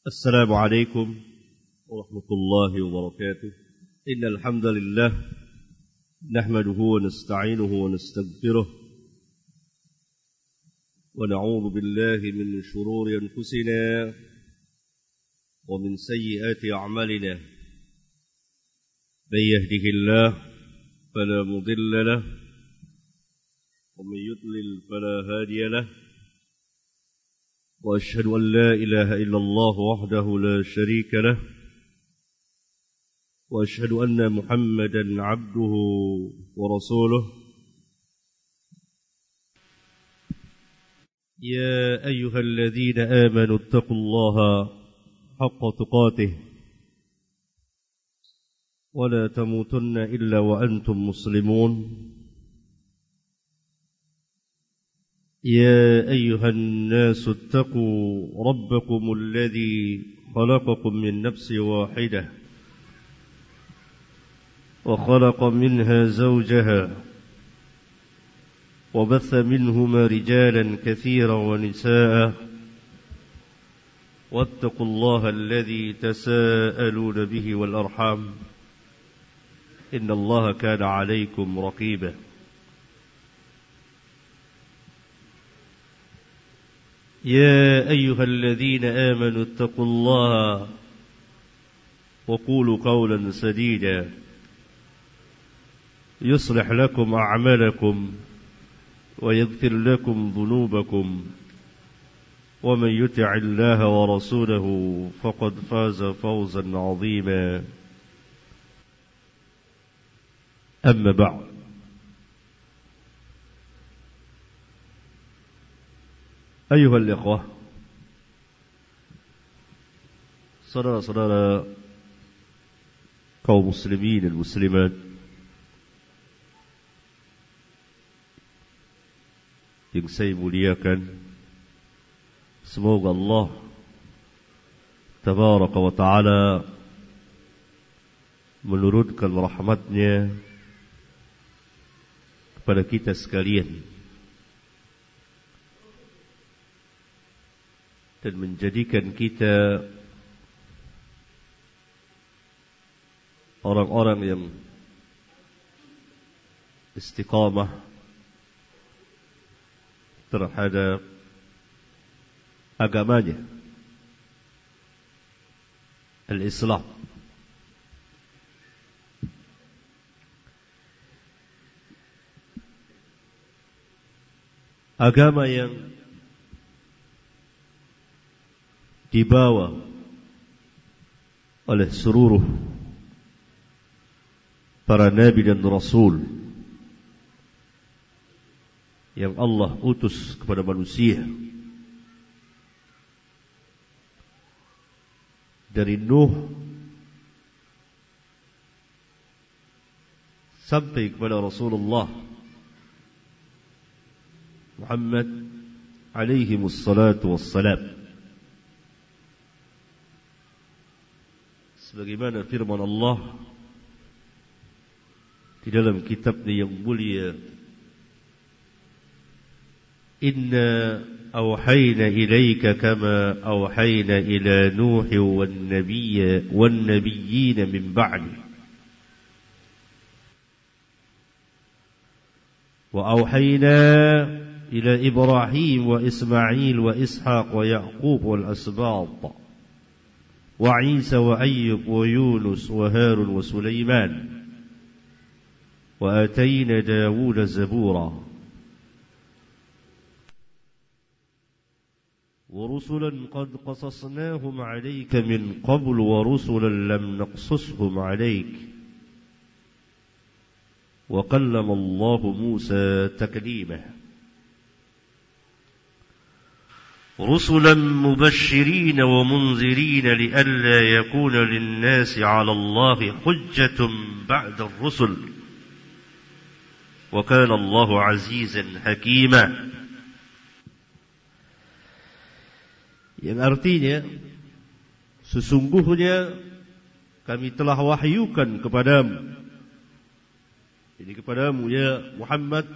السلام عليكم ورحمة الله وبركاته. إن الحمد لله نحمده ونستعينه ونستغفره ونعوذ بالله من شرور أنفسنا ومن سيئات أعمالنا. من يهده الله فلا مضل له ومن يضلل فلا هادي له، وأشهد أن لا إله إلا الله وحده لا شريك له، وأشهد أن محمدا عبده ورسوله. يا أيها الذين آمنوا اتقوا الله حق تقاته ولا تموتن إلا وأنتم مسلمون. يا أيها الناس اتقوا ربكم الذي خلقكم من نفس واحدة وخلق منها زوجها وبث منهما رجالا كثيرا ونساء، واتقوا الله الذي تساءلون به والأرحام إن الله كان عليكم رقيبا. يا أيها الذين آمنوا اتقوا الله وقولوا قولا سديدا يصلح لكم أعمالكم ويغفر لكم ذنوبكم، ومن يطع الله ورسوله فقد فاز فوزا عظيما. أما بعد، أيها الإخوة، saudara-saudara kaum muslimin dan muslimat yang saya muliakan, semoga Allah tabaraka wa ta'ala menurunkan rahmatnya kepada kita sekalian dan menjadikan kita orang-orang yang istiqamah terhadap agamanya, al-Islam. Agama yang dibawa oleh seluruh para nabi dan rasul yang Allah utus kepada manusia, dari Nuh sampai kepada Rasulullah Muhammad alaihi wassalatu wassalam. Sebagaimana firman Allah di dalam kitabnya yang mulia, Inna awhayna ilayka kama awhayna ila Nuh wan nabiyyin min ba'di wa awhayna ila Ibrahim wa Ismail wa Ishaq wa Yaqub wal asbat وعيسى وأيوب ويونس وهارون وسليمان وآتينا داود زبورا ورسلا قد قصصناهم عليك من قبل ورسلا لم نقصصهم عليك وكلم الله موسى تكليما رسلا مبشرين ومنذرين لئلا يكون للناس على الله حجة بعد الرسل وكان الله عزيزا حكيما. Yang artinya, sesungguhnya kami telah wahyukan kepadamu, jadi kepadamu ya Muhammad,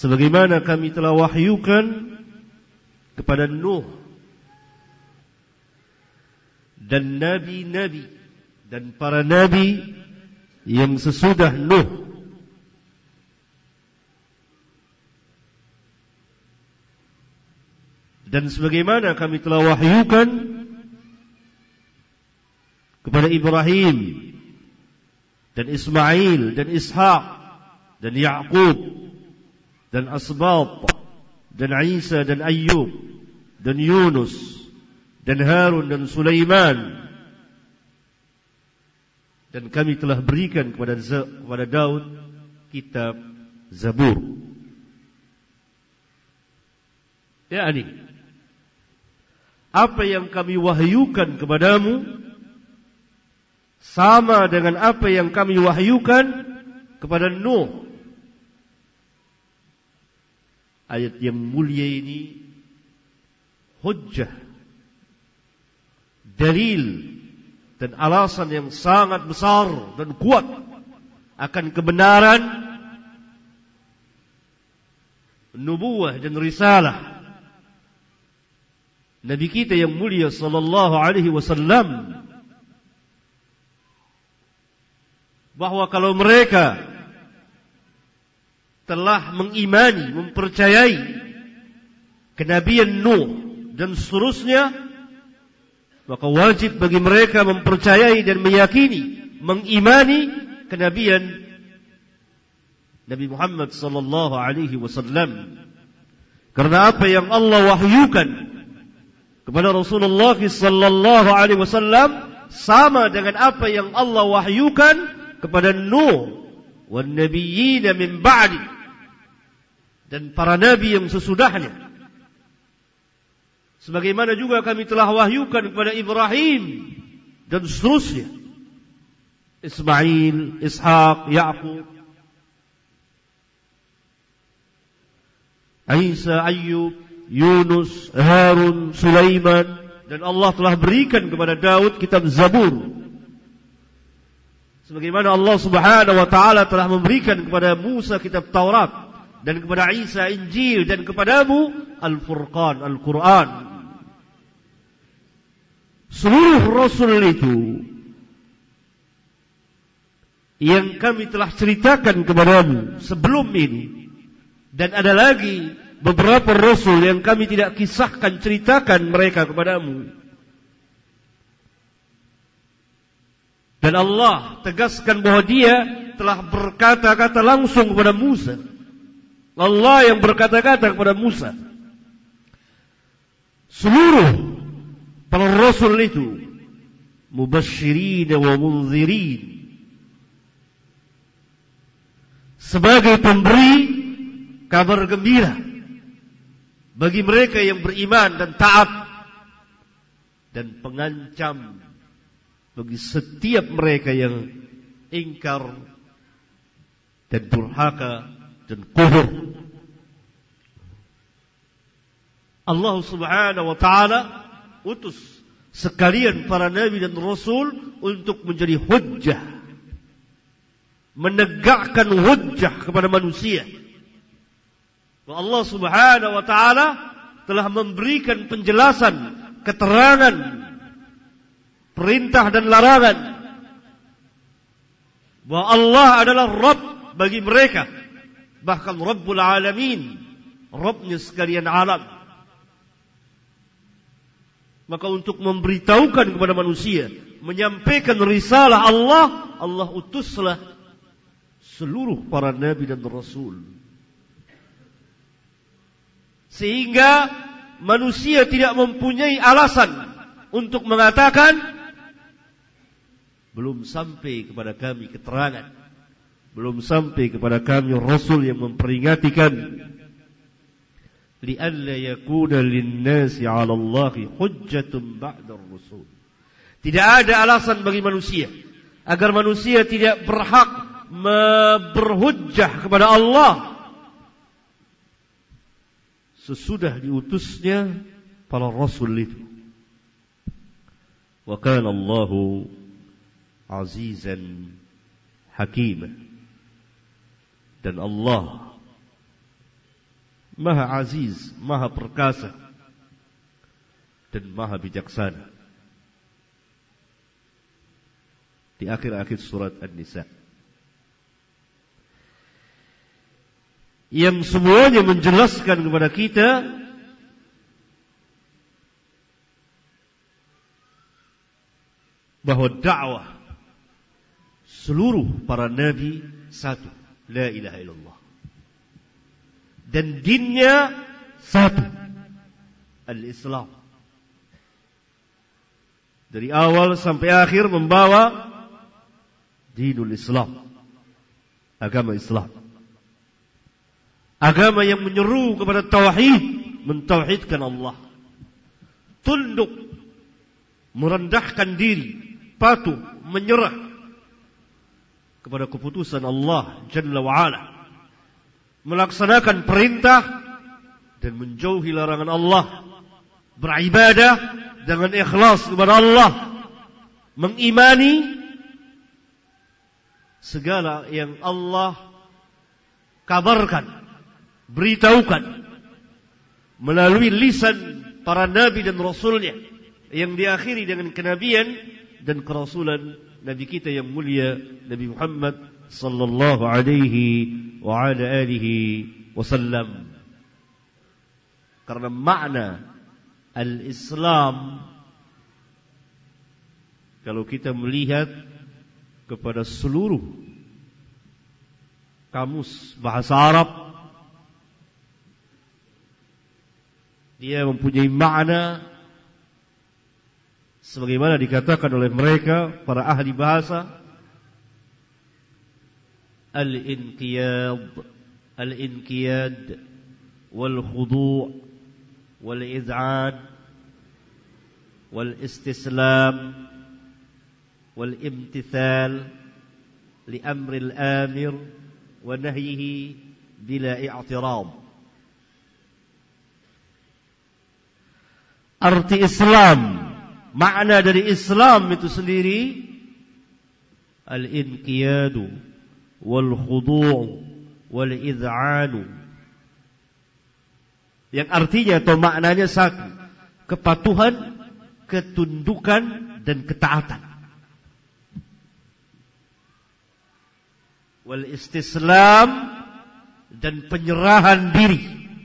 sebagaimana kami telah wahyukan kepada Nuh dan nabi-nabi dan para nabi yang sesudah Nuh. Dan sebagaimana kami telah wahyukan kepada Ibrahim dan Ismail dan Ishaq dan Ya'qub dan Asbat dan Isa dan Ayyub dan Yunus dan Harun dan Sulaiman, dan kami telah berikan kepada Daud kitab Zabur. yakni apa yang kami wahyukan kepadamu sama dengan apa yang kami wahyukan kepada Nuh. Ayat yang mulia ini hujjah, dalil dan alasan yang sangat besar dan kuat akan kebenaran nubuwah dan risalah Nabi kita yang mulia sallallahu alaihi wasallam, bahwa kalau mereka telah mengimani, mempercayai kenabian Nuh dan seterusnya, maka wajib bagi mereka mempercayai dan meyakini, mengimani kenabian Nabi Muhammad sallallahu alaihi wasallam. Karena apa yang Allah wahyukan kepada Rasulullah sallallahu alaihi wasallam sama dengan apa yang Allah wahyukan kepada Nuh wan nabiyyin min ba'di, dan para nabi yang sesudahnya. Sebagaimana juga kami telah wahyukan kepada Ibrahim dan seterusnya, Ismail, Ishaq, Ya'qub, Isa, Ayyub, Yunus, Harun, Sulaiman, dan Allah telah berikan kepada Daud kitab Zabur. Sebagaimana Allah Subhanahu wa taala telah memberikan kepada Musa kitab Taurat, dan kepada Isa Injil, dan kepadamu Al-Furqan, Al-Quran. Seluruh Rasul itu yang kami telah ceritakan kepadamu sebelum ini, dan ada lagi beberapa Rasul yang kami tidak kisahkan, ceritakan mereka kepadamu. Dan Allah tegaskan bahawa Dia telah berkata-kata langsung kepada Musa. Allah yang berkata-kata kepada Musa. Seluruh para Rasul itu mubasysyirin wa munzirin, sebagai pemberi kabar gembira bagi mereka yang beriman dan taat, dan pengancam bagi setiap mereka yang ingkar dan durhaka dan kufur. Allah Subhanahu wa taala utus sekalian para nabi dan rasul untuk menjadi hujjah, menegakkan hujjah kepada manusia. Allah Subhanahu wa taala telah memberikan penjelasan, keterangan, perintah dan larangan bahwa Allah adalah Rabb bagi mereka, bahkan Rabbul Alamin, Rabbnya sekalian alam. Maka untuk memberitahukan kepada manusia, menyampaikan risalah Allah, Allah utuslah seluruh para nabi dan rasul, sehingga manusia tidak mempunyai alasan untuk mengatakan belum sampai kepada kami keterangan, belum sampai kepada kami rasul yang memperingatkan. Li'alla yakuna lin-nasi 'ala Allahi hujjatun ba'da ar-rusul. Tidak ada alasan bagi manusia agar manusia tidak berhak berhujjah kepada Allah sesudah diutusnya para rasul itu. Wa kana Allahu azizan hakima. Dan Allah Maha Aziz, Maha Perkasa, dan Maha Bijaksana. di akhir-akhir surat An-Nisa. Yang semuanya menjelaskan kepada kita bahwa dakwah seluruh para nabi satu, la ilaha illallah. Dan dinnya satu, al-Islam. Dari awal sampai akhir membawa dinul Islam, agama Islam. Agama yang menyeru kepada tauhid, mentauhidkan Allah. Tunduk, merendahkan diri, patuh, menyerah kepada keputusan Allah Jalla wa'ala. Melaksanakan perintah dan menjauhi larangan Allah. Beribadah dengan ikhlas kepada Allah. Mengimani segala yang Allah kabarkan, beritahukan melalui lisan para nabi dan rasulnya, yang diakhiri dengan kenabian dan kerasulan Nabi kita yang mulia, Nabi Muhammad sallallahu alaihi wa ala alihi wasallam. Karena makna al-Islam, kalau kita melihat kepada seluruh kamus bahasa Arab, dia mempunyai makna sebagaimana dikatakan oleh mereka, para ahli bahasa, al-inqiyad, al-inqiyad, wal-khudu' wal-iz'ad, wal-istislam, wal-imtithal li amri al-amir wa nahyihi bila i'tirad. Arti Islam, makna dari Islam itu sendiri al-inqiyadu wal-khudu' wal-iz'anu, yang artinya atau maknanya satu, kepatuhan, ketundukan dan ketaatan. Wal-istislam, dan penyerahan diri.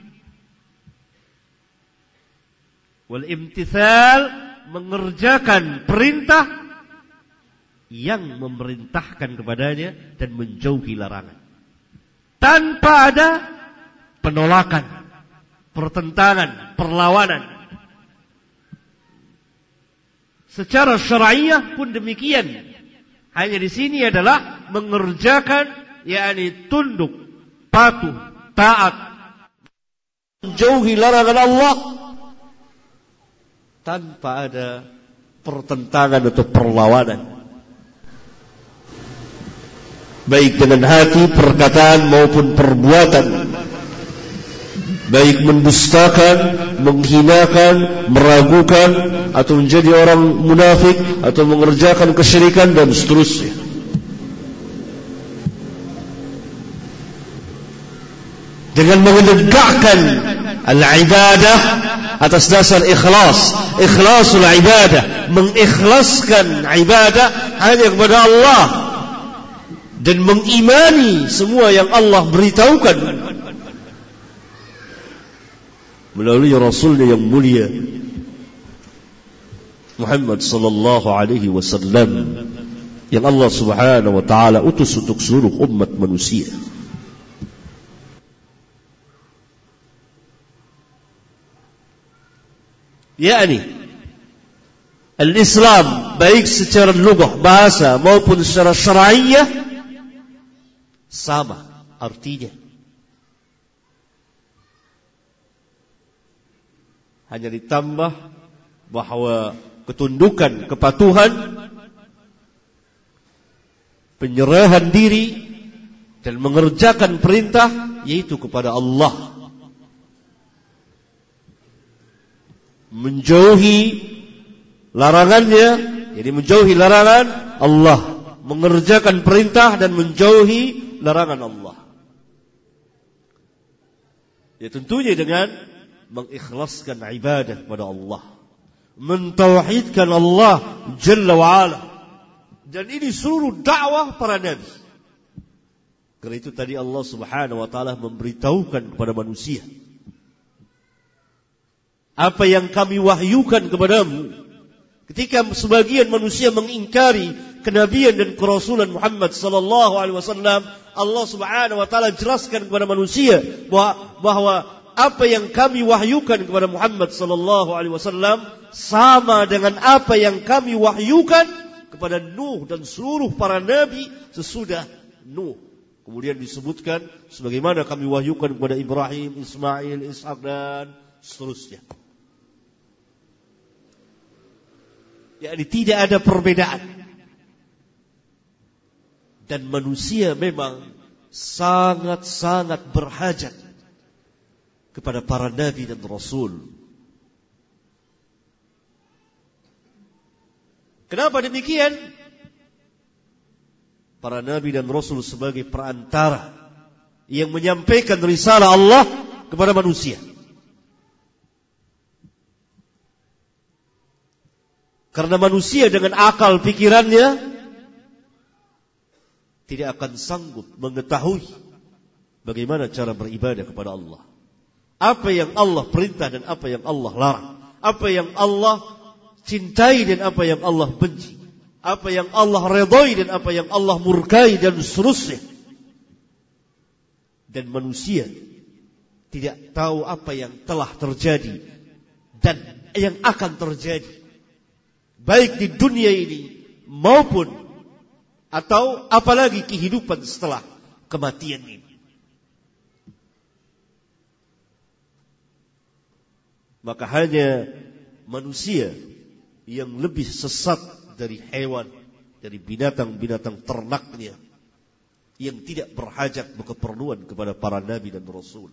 Wal-imtithal, mengerjakan perintah yang memerintahkan kepadanya dan menjauhi larangan, tanpa ada penolakan, pertentangan, perlawanan. Secara syar'iyah pun demikian. Hanya di sini adalah mengerjakan, yakni tunduk, patuh, taat, menjauhi larangan Allah tanpa ada pertentangan atau perlawanan, baik dengan hati, perkataan maupun perbuatan, baik mendustakan, menghinakan, meragukan, atau menjadi orang munafik, atau mengerjakan kesyirikan dan seterusnya. Dengan menegakkan al-ibadah atas dasar ikhlas, ikhlasul ibadah, mengikhlaskan ibadah hanya kepada Allah, dan mengimani semua yang Allah beritahukan melalui Rasulnya yang mulia Muhammad sallallahu alaihi wasallam, yang Allah subhanahu wa ta'ala utus untuk seluruh umat manusia. Yakni al-Islam, baik secara lughah, bahasa, maupun secara syar'iyah, sama artinya. Hanya ditambah bahawa ketundukan, kepatuhan, penyerahan diri dan mengerjakan perintah yaitu kepada Allah, menjauhi larangannya, jadi menjauhi larangan Allah, mengerjakan perintah dan menjauhi larangan Allah. Ya tentunya dengan mengikhlaskan ibadah kepada Allah, mentauhidkan Allah Jalla wa'ala Dan ini seluruh dakwah para nabi. Karena itu tadi Allah Subhanahu wa taala memberitahukan kepada manusia, apa yang kami wahyukan kepadamu. Ketika sebagian manusia mengingkari kenabian dan kerasulan Muhammad sallallahu alaihi wasallam, Allah Subhanahu wa taala jelaskan kepada manusia bahwa apa yang kami wahyukan kepada Muhammad sallallahu alaihi wasallam sama dengan apa yang kami wahyukan kepada Nuh dan seluruh para nabi sesudah Nuh. Kemudian disebutkan sebagaimana kami wahyukan kepada Ibrahim, Ismail, Ishak dan seterusnya. Yakni tidak ada perbedaan. Dan manusia memang sangat-sangat berhajat kepada para nabi dan rasul. Kenapa demikian? Para nabi dan rasul sebagai perantara yang menyampaikan risalah Allah kepada manusia. Karena manusia dengan akal pikirannya tidak akan sanggup mengetahui bagaimana cara beribadah kepada Allah. Apa yang Allah perintah dan apa yang Allah larang. Apa yang Allah cintai dan apa yang Allah benci. Apa yang Allah redai dan apa yang Allah murkai dan seterusnya. Dan manusia tidak tahu apa yang telah terjadi dan yang akan terjadi, baik di dunia ini maupun atau apalagi kehidupan setelah kematian ini. Maka hanya manusia yang lebih sesat dari hewan, dari binatang-binatang ternaknya, yang tidak berhajat berkeperluan kepada para nabi dan rasul.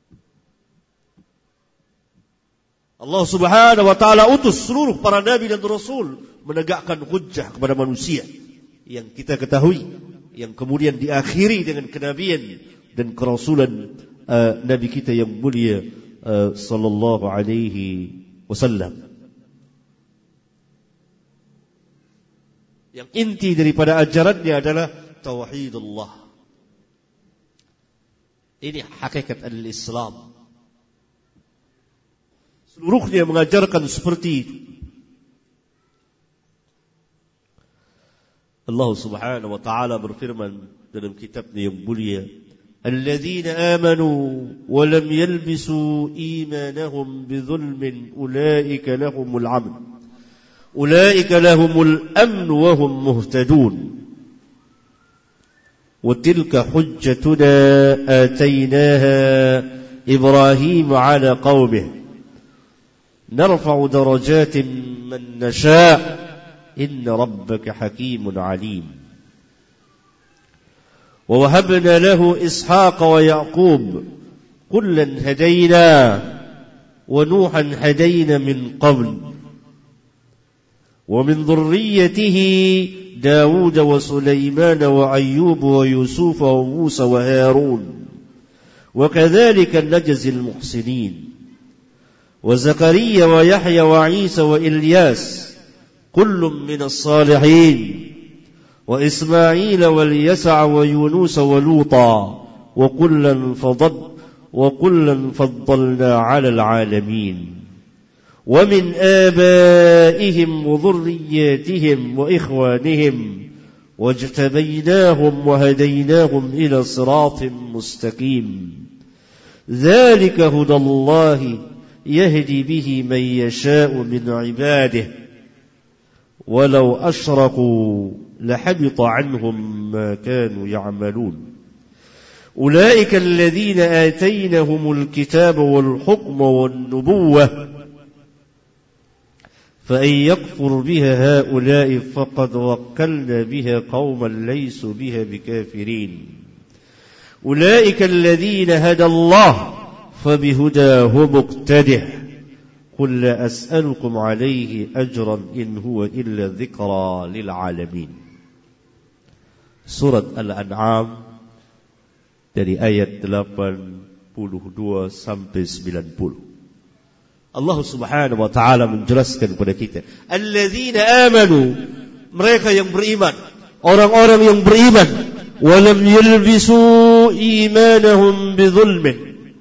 Allah Subhanahu wa taala utus seluruh para nabi dan rasul menegakkan hujjah kepada manusia yang kita ketahui, yang kemudian diakhiri dengan kenabian dan kerasulan nabi kita yang mulia sallallahu alaihi wasallam. Yang inti daripada ajarannya adalah tauhidullah. Ini hakikat al-Islam. Seluruhnya mengajarkan seperti itu. Allah Subhanahu wa taala berfirman dalam kitabnya yang mulia, "Alladzina amanu wa lam yalbisu imanahum bidzulmin ulaika lahumul 'amn. Ulaika lahumul amn wa hum muhtadun. Wa tilka hujjatuna atainaha Ibrahim 'ala qaumihi. نرفع درجات من نشاء إن ربك حكيم عليم ووهبنا له إسحاق ويعقوب كلا هدينا ونوحا هدينا من قبل ومن ذريته داود وسليمان وأيوب ويوسف وموسى وهارون وكذلك نجزي المحسنين وزكريا ويحيى وعيسى وإلياس كل من الصالحين وإسماعيل واليسع ويونس ولوطا وكلا فضلنا على العالمين ومن آبائهم وذرياتهم وإخوانهم واجتبيناهم وهديناهم إلى صراط مستقيم ذلك هدى الله يهدي به من يشاء من عباده ولو أشركوا لحبط عنهم ما كانوا يعملون أولئك الذين آتينهم الكتاب والحكم والنبوة فإن يكفر بها هؤلاء فقد وكلنا بها قوما ليسوا بها بكافرين أولئك الذين هدى الله فبهداه مقتده قل لا أسألكم عليه أجرا إن هو إلا ذكرى للعالمين. Surat Al-An'am dari ayat 82 sampai 90. Allah Subhanahu wa taala menjelaskan kepada kita, alladzina amanu, mereka yang beriman. orang-orang yang beriman, walam yalbisu imanahum bidzulmin,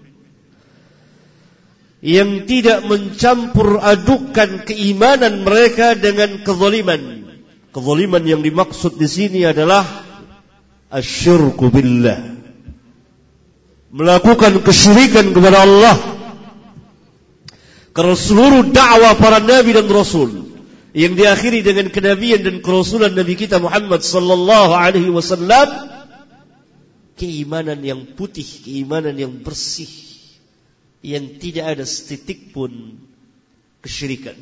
yang tidak mencampur adukan keimanan mereka dengan kezaliman. Kezaliman yang dimaksud di sini adalah asyirku billah, melakukan kesyirikan kepada Allah. Karena seluruh dakwah para nabi dan rasul yang diakhiri dengan kenabian dan kerasulan Nabi kita Muhammad sallallahu alaihi wasallam, keimanan yang putih, keimanan yang bersih, yang tidak ada setitik pun kesyirikan.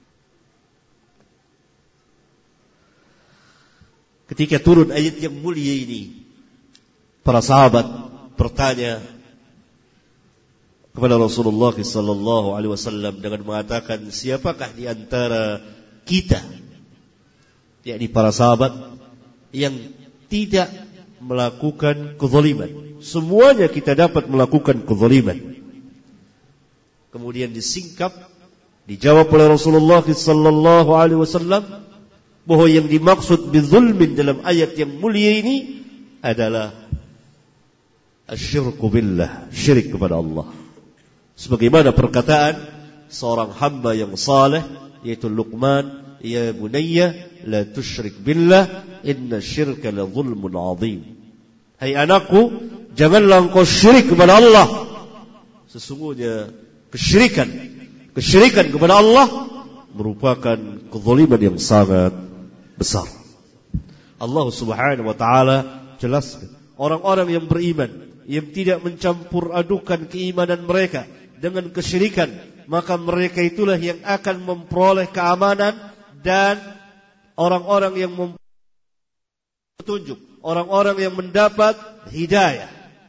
Ketika turun ayat yang mulia ini, para sahabat bertanya kepada Rasulullah sallallahu alaihi wasallam dengan mengatakan, siapakah di antara kita, yakni para sahabat, yang tidak melakukan kezaliman? Semuanya kita dapat melakukan kezaliman. Kemudian disingkap, dijawab oleh Rasulullah sallallahu alaihi wasallam bahwa yang dimaksud bizulmin dalam ayat yang mulia ini adalah asyirku billah, syirik kepada Allah. Sebagaimana perkataan seorang hamba yang saleh, yaitu Luqman, ya bunayya la tusyrik billah inna syirka la zulmun azim. Hai anakku, janganlah engkau syirik kepada Allah. Sesungguhnya kesyirikan kepada Allah merupakan kezaliman yang sangat besar. Allah Subhanahu wa taala jelaskan, orang-orang yang beriman yang tidak mencampur adukan keimanan mereka dengan kesyirikan, maka mereka itulah yang akan memperoleh keamanan dan orang-orang yang memperoleh petunjuk, orang-orang yang mendapat hidayah.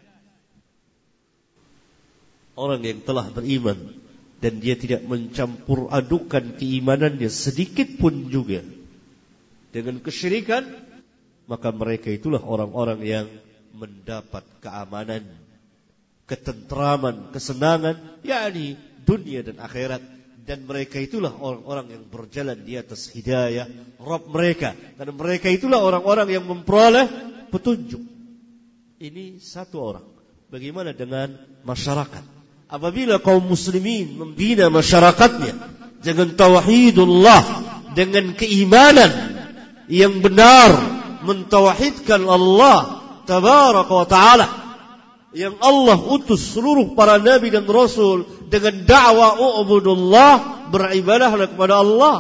Orang yang telah beriman dan dia tidak mencampur adukan keimanannya sedikit pun juga dengan kesyirikan, maka mereka itulah orang-orang yang mendapat keamanan, ketentraman, kesenangan, yakni dunia dan akhirat. Dan mereka itulah orang-orang yang berjalan di atas hidayah Rabb mereka. Dan mereka itulah orang-orang yang memperoleh petunjuk. Ini satu orang. Bagaimana dengan masyarakat? Apabila kaum muslimin membina masyarakatnya dengan tauhidullah, dengan keimanan yang benar, mentauhidkan Allah tabaraka wa ta'ala, yang Allah utus seluruh para nabi dan rasul dengan dakwah u'budullah, beribadahlah kepada Allah,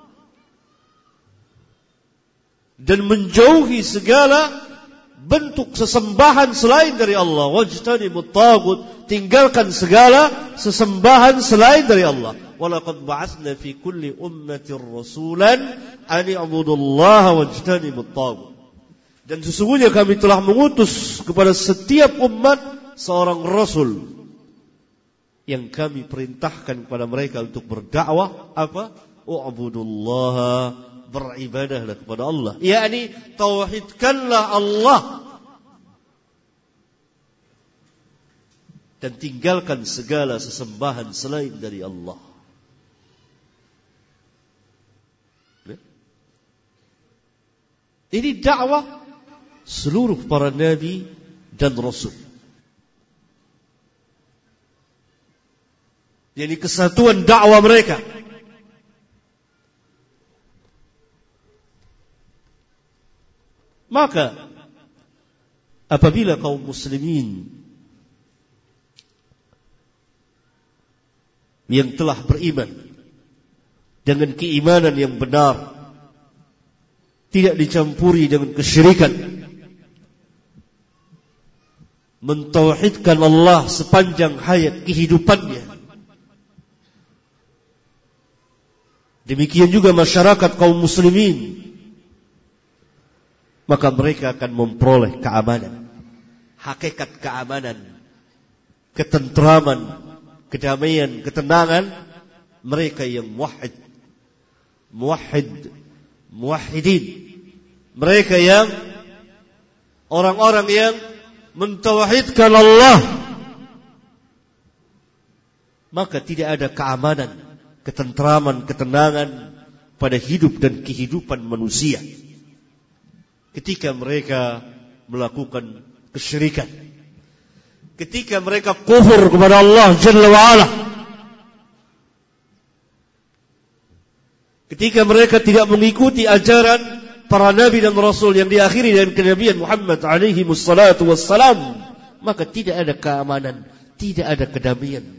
dan menjauhi segala bentuk sesembahan selain dari Allah. Wajtanibut taghut, tinggalkan segala sesembahan selain dari Allah. Walaqad ba'atsna fi kulli ummatin rasulan an i'budullaha wajtanibut taghut. Dan sesungguhnya kami telah mengutus kepada setiap umat seorang rasul yang kami perintahkan kepada mereka untuk berdakwah apa? U'budullaha, beribadahlah kepada Allah, yakni tauhidkanlah Allah dan tinggalkan segala sesembahan selain dari Allah. Ini dakwah seluruh para nabi dan rasul, yakni kesatuan dakwah mereka. Maka apabila kaum muslimin yang telah beriman dengan keimanan yang benar, tidak dicampuri dengan kesyirikan, mentauhidkan Allah sepanjang hayat kehidupannya, demikian juga masyarakat kaum muslimin, maka mereka akan memperoleh keamanan, hakikat keamanan, ketentraman, kedamaian, ketenangan. Mereka yang muwahhidin, mereka yang orang-orang yang mentauhidkan Allah, maka tidak ada keamanan, ketentraman, ketenangan pada hidup dan kehidupan manusia. ketika mereka melakukan kesyirikan, ketika mereka kufur kepada Allah Jalla wa'ala, ketika mereka tidak mengikuti ajaran para nabi dan rasul yang diakhiri dengan kenabian Muhammad alaihi wassalatu wassalam, maka tidak ada keamanan, tidak ada kedamaian.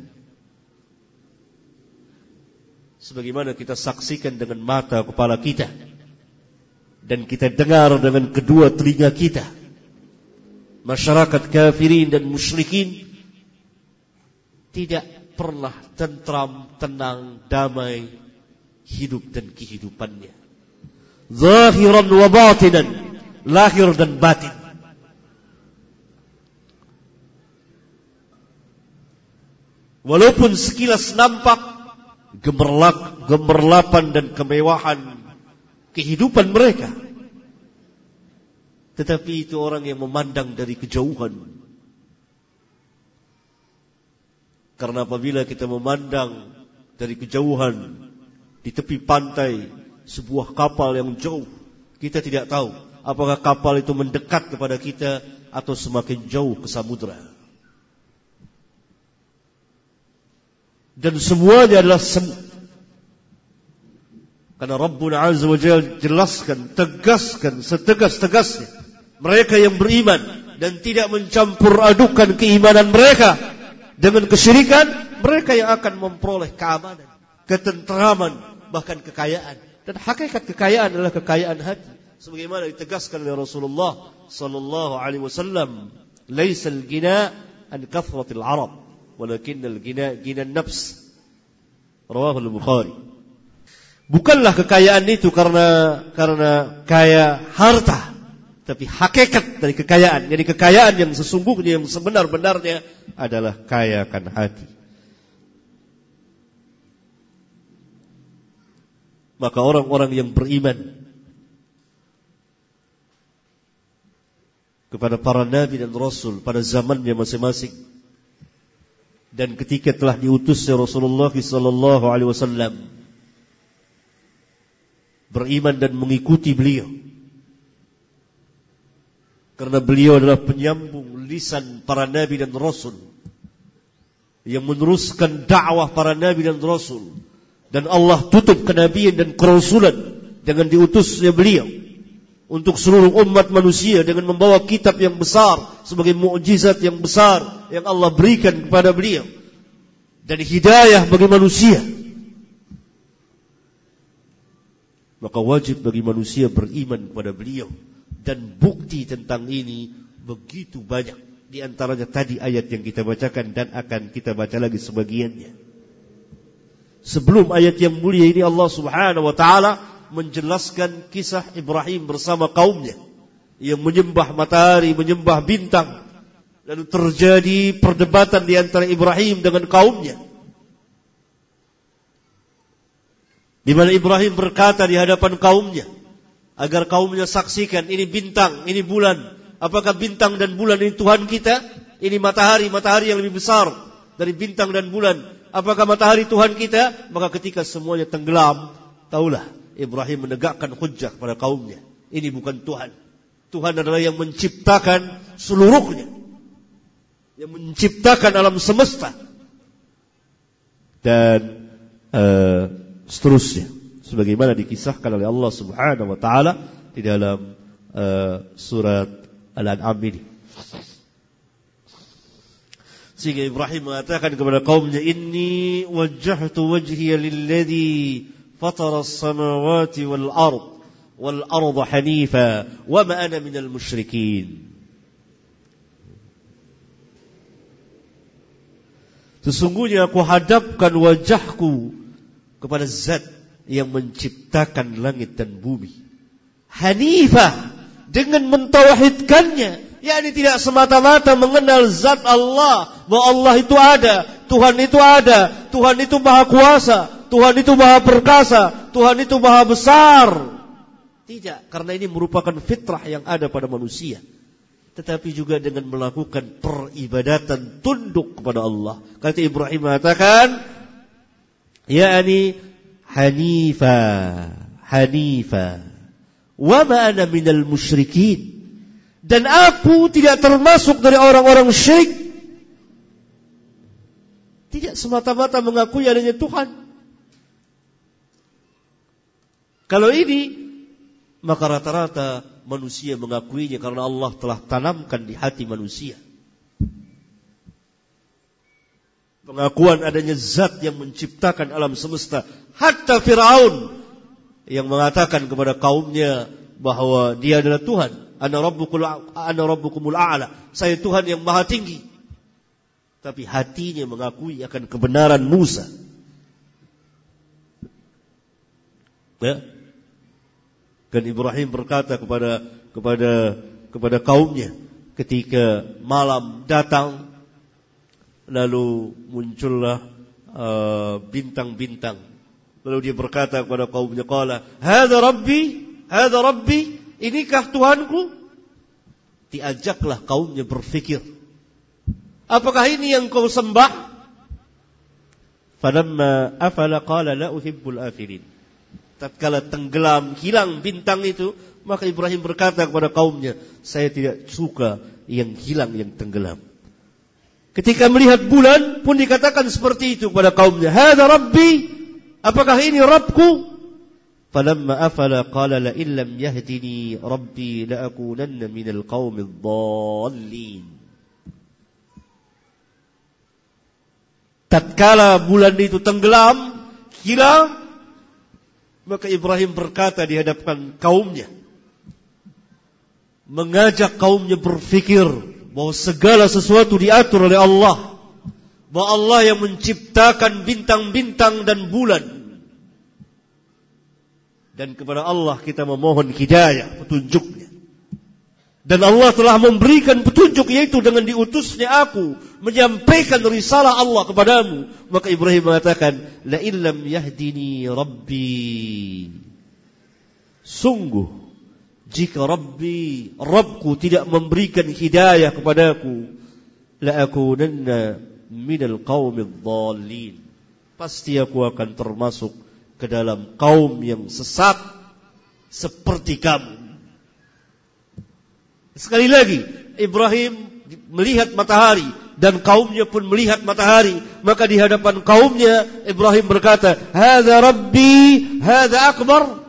Sebagaimana kita saksikan dengan mata kepala kita dan kita dengar dengan kedua telinga kita, masyarakat kafirin dan musyrikin tidak pernah tentram, tenang, damai hidup dan kehidupannya, zahiran wa batinan, lahir dan batin. Walaupun sekilas nampak gemerlapan dan kemewahan kehidupan mereka, tetapi itu orang yang memandang dari kejauhan. Karena apabila kita memandang dari kejauhan di tepi pantai sebuah kapal yang jauh, kita tidak tahu apakah kapal itu mendekat kepada kita atau semakin jauh ke samudra. Dan semuanya adalah semu. Karena Rabbuna Azza wa Jalla jelaskan, tegaskan setegas-tegasnya, mereka yang beriman dan tidak mencampur adukan keimanan mereka dengan kesyirikan, mereka yang akan memperoleh keamanan, ketenteraman, bahkan kekayaan. Dan hakikat kekayaan adalah kekayaan hati, sebagaimana ditegaskan oleh Rasulullah sallallahu alaihi wasallam, "Laisal ghina an kathratil 'arab, walakinnal ghina ghina an-nafs." Rawahu al-Bukhari. Bukanlah kekayaan itu karena kaya harta, tapi hakikat dari kekayaan, jadi kekayaan yang sesungguhnya, yang sebenar-benarnya adalah kaya akan hati. Maka orang-orang yang beriman kepada para nabi dan rasul pada zamannya masing-masing, dan ketika telah diutusnya Rasulullah sallallahu alaihi wasallam, beriman dan mengikuti beliau, karena beliau adalah penyambung lisan para nabi dan rasul, yang meneruskan dakwah para nabi dan rasul, dan Allah tutup kenabian dan kerasulan dengan diutusnya beliau untuk seluruh umat manusia dengan membawa kitab yang besar sebagai mukjizat yang besar yang Allah berikan kepada beliau, dan hidayah bagi manusia. Maka wajib bagi manusia beriman kepada beliau, dan bukti tentang ini begitu banyak. Di antaranya tadi ayat yang kita bacakan dan akan kita baca lagi sebagiannya. Sebelum ayat yang mulia ini, Allah Subhanahu wa taala menjelaskan kisah Ibrahim bersama kaumnya yang menyembah matahari, menyembah bintang. Lalu terjadi perdebatan di antara Ibrahim dengan kaumnya, di mana Ibrahim berkata di hadapan kaumnya agar kaumnya saksikan, ini bintang, ini bulan. Apakah bintang dan bulan ini Tuhan kita? Ini matahari yang lebih besar dari bintang dan bulan. Apakah matahari Tuhan kita? Maka ketika semuanya tenggelam, taulah Ibrahim menegakkan hujjah pada kaumnya, ini bukan Tuhan. Tuhan adalah yang menciptakan seluruhnya, yang menciptakan alam semesta, dan seterusnya, sebagaimana dikisahkan oleh Allah Subhanahu wa taala di dalam surat Al-An'am ini. Sehingga Ibrahim mengatakan kepada kaumnya, "Inni wajjahtu wajhiya lilladzi fatara as-samawati wal arda hanifa wa ma ana minal musyrikin." Sesungguhnya aku hadapkan wajahku kepada zat yang menciptakan langit dan bumi, hanifah, dengan mentauhidkannya, yakni tidak semata-mata mengenal zat Allah, bahwa Allah itu ada, Tuhan itu maha kuasa, Tuhan itu maha perkasa, Tuhan itu maha besar. Tidak, karena ini merupakan fitrah yang ada pada manusia. Tetapi juga dengan melakukan peribadatan tunduk kepada Allah. Kata Ibrahim mengatakan, yakni Hanifa, wa ma ana minal musyrikin, dan aku tidak termasuk dari orang-orang syirik. Tidak semata-mata mengakui adanya Tuhan. Kalau ini, maka rata-rata manusia mengakuinya karena Allah telah tanamkan di hati manusia pengakuan adanya zat yang menciptakan alam semesta. Hatta Fir'aun yang mengatakan kepada kaumnya bahwa dia adalah Tuhan. Ana rabbukumul a'la. Saya Tuhan yang maha tinggi. Tapi hatinya mengakui akan kebenaran Musa. Ya. Dan Ibrahim berkata kepada kaumnya ketika malam datang, lalu muncullah bintang-bintang. Lalu dia berkata kepada kaumnya, qala, hadza rabbi, inikah Tuhanku? Diajaklah kaumnya berfikir, apakah ini yang kau sembah? Falamma afala qala la uhibbul afilin. Tatkala tenggelam, hilang bintang itu, maka Ibrahim berkata kepada kaumnya, saya tidak suka yang hilang, yang tenggelam. Ketika melihat bulan pun dikatakan seperti itu kepada kaumnya, hadza rabbi, apakah ini Rabbku? Falamma afala qala la illam yahdini rabbi la akunanna minal qaumidh dhallin. Tatkala bulan itu tenggelam, hilang, maka Ibrahim berkata di hadapan kaumnya, mengajak kaumnya berfikir bahwa segala sesuatu diatur oleh Allah, bahwa Allah yang menciptakan bintang-bintang dan bulan, dan kepada Allah kita memohon hidayah, petunjuknya. Dan Allah telah memberikan petunjuk, yaitu dengan diutusnya aku menyampaikan risalah Allah kepadamu. Maka Ibrahim mengatakan, la illam yahdini rabbi, sungguh jika Rabbku tidak memberikan hidayah kepadaku, la akunanna minal qaumidh dhallin, pasti aku akan termasuk ke dalam kaum yang sesat seperti kamu. Sekali lagi, Ibrahim melihat matahari dan kaumnya pun melihat matahari. Maka di hadapan kaumnya Ibrahim berkata, hadza rabbi, hadza akbar.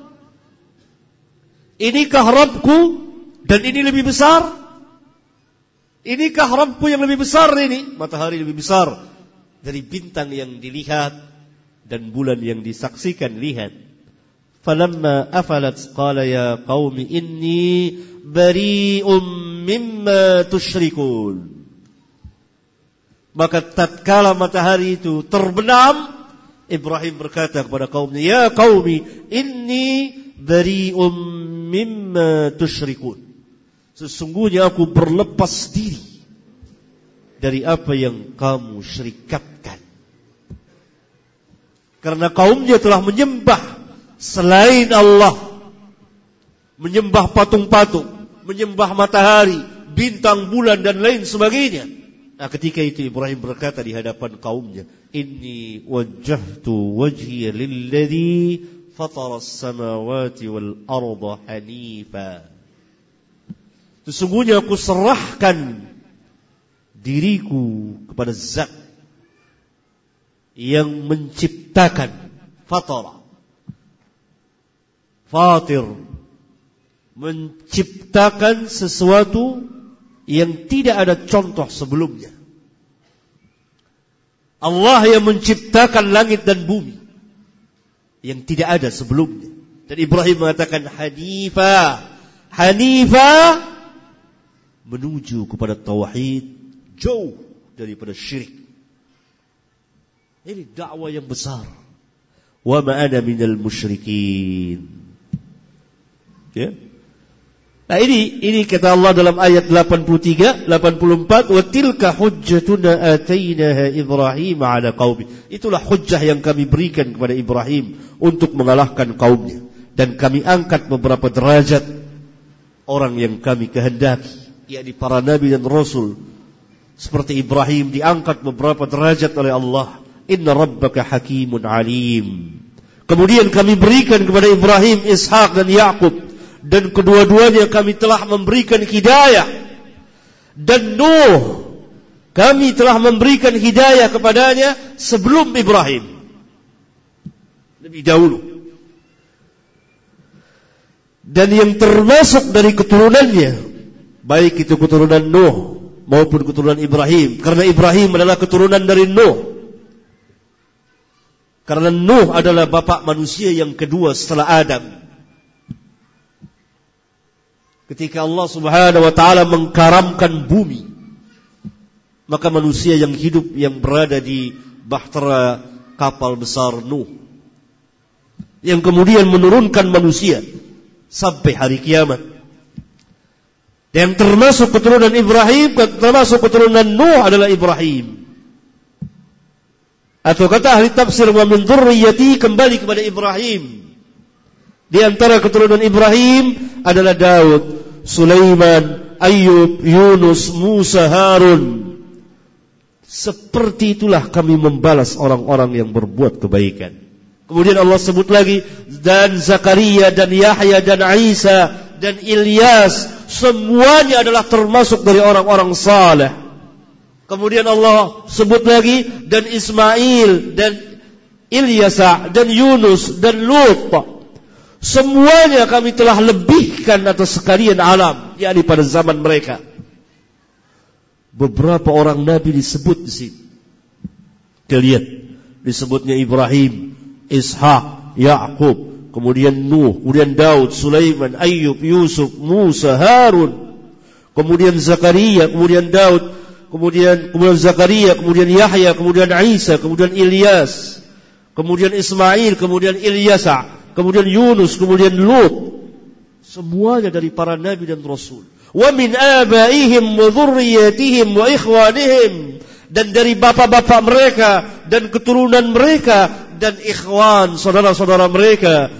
Inikah Rabbku dan ini lebih besar? Inikah Rabbku yang lebih besar ini? Matahari lebih besar dari bintang yang dilihat dan bulan yang disaksikan lihat. Falamma afalat qala ya qaumi inni bari'um mimma tusyrikun. Maka tatkala matahari itu terbenam, Ibrahim berkata kepada kaumnya, ya qaumi inni bari'um mimma tusyrikun. Sesungguhnya aku berlepas diri dari apa yang kamu syirikatkan. Karena kaumnya telah menyembah selain Allah, menyembah patung-patung, menyembah matahari, bintang, bulan dan lain sebagainya. Nah, ketika itu Ibrahim berkata di hadapan kaumnya, inni wajjahtu wajhiya lilladzi fatara as-samawati wal arda hanifa. Sesungguhnya aku serahkan diriku kepada Zat yang menciptakan, fatara, fatir, menciptakan sesuatu yang tidak ada contoh sebelumnya. Allah yang menciptakan langit dan bumi yang tidak ada sebelumnya. Dan Ibrahim mengatakan Hanifa, Hanifa menuju kepada tauhid, jauh daripada syirik. Ini dakwah yang besar. Wa ma ana minal musyrikin. Ya. Nah ini kata Allah dalam ayat 83, 84, wa tilka hujjatuna atainaha Ibrahim ala qaumi. Itulah hujjah yang kami berikan kepada Ibrahim untuk mengalahkan kaumnya, dan kami angkat beberapa derajat orang yang kami kehendaki, yakni para nabi dan rasul. Seperti Ibrahim diangkat beberapa derajat oleh Allah. Inna rabbaka hakimun alim. Kemudian kami berikan kepada Ibrahim, Ishak dan Yakub dan kedua-duanya kami telah memberikan hidayah. Dan Nuh, kami telah memberikan hidayah kepadanya sebelum Ibrahim, lebih dahulu. Dan yang termasuk dari keturunannya, baik itu keturunan Nuh maupun keturunan Ibrahim, karena Ibrahim adalah keturunan dari Nuh. Karena Nuh adalah bapa manusia yang kedua setelah Adam. Ketika Allah Subhanahu wa taala mengkaramkan bumi, maka manusia yang hidup yang berada di bahtera kapal besar Nuh, yang kemudian menurunkan manusia sampai hari kiamat. Dan termasuk keturunan Ibrahim, termasuk keturunan Nuh adalah Ibrahim. Atau kata ahli tafsir, wa min dzurriyyati, kembali kepada Ibrahim. Di antara keturunan Ibrahim adalah Daud, Sulaiman, Ayyub, Yunus, Musa, Harun. Seperti itulah kami membalas orang-orang yang berbuat kebaikan. Kemudian Allah sebut lagi, dan Zakaria, dan Yahya, dan Isa, dan Ilyas, semuanya adalah termasuk dari orang-orang saleh. Kemudian Allah sebut lagi, dan Ismail, dan Ilyasa, dan Yunus, dan Lut. Semuanya kami telah lebihkan atas sekalian alam, yakni pada zaman mereka. Beberapa orang Nabi disebut di sini. Kita lihat, disebutnya Ibrahim, Ishak, Yaqub, kemudian Nuh, kemudian Daud, Sulaiman, Ayyub, Yusuf, Musa, Harun, kemudian Zakaria, kemudian Daud, kemudian Zakaria, kemudian Yahya, kemudian Isa, kemudian Ilyas, kemudian Ismail, kemudian Ilyasa, kemudian Yunus, kemudian Lut. Semuanya dari para nabi dan rasul. Wa min abaihim wa dzurriyyatihim wa ikhwanihim, dan dari bapak-bapak mereka dan keturunan mereka dan ikhwan, saudara-saudara mereka.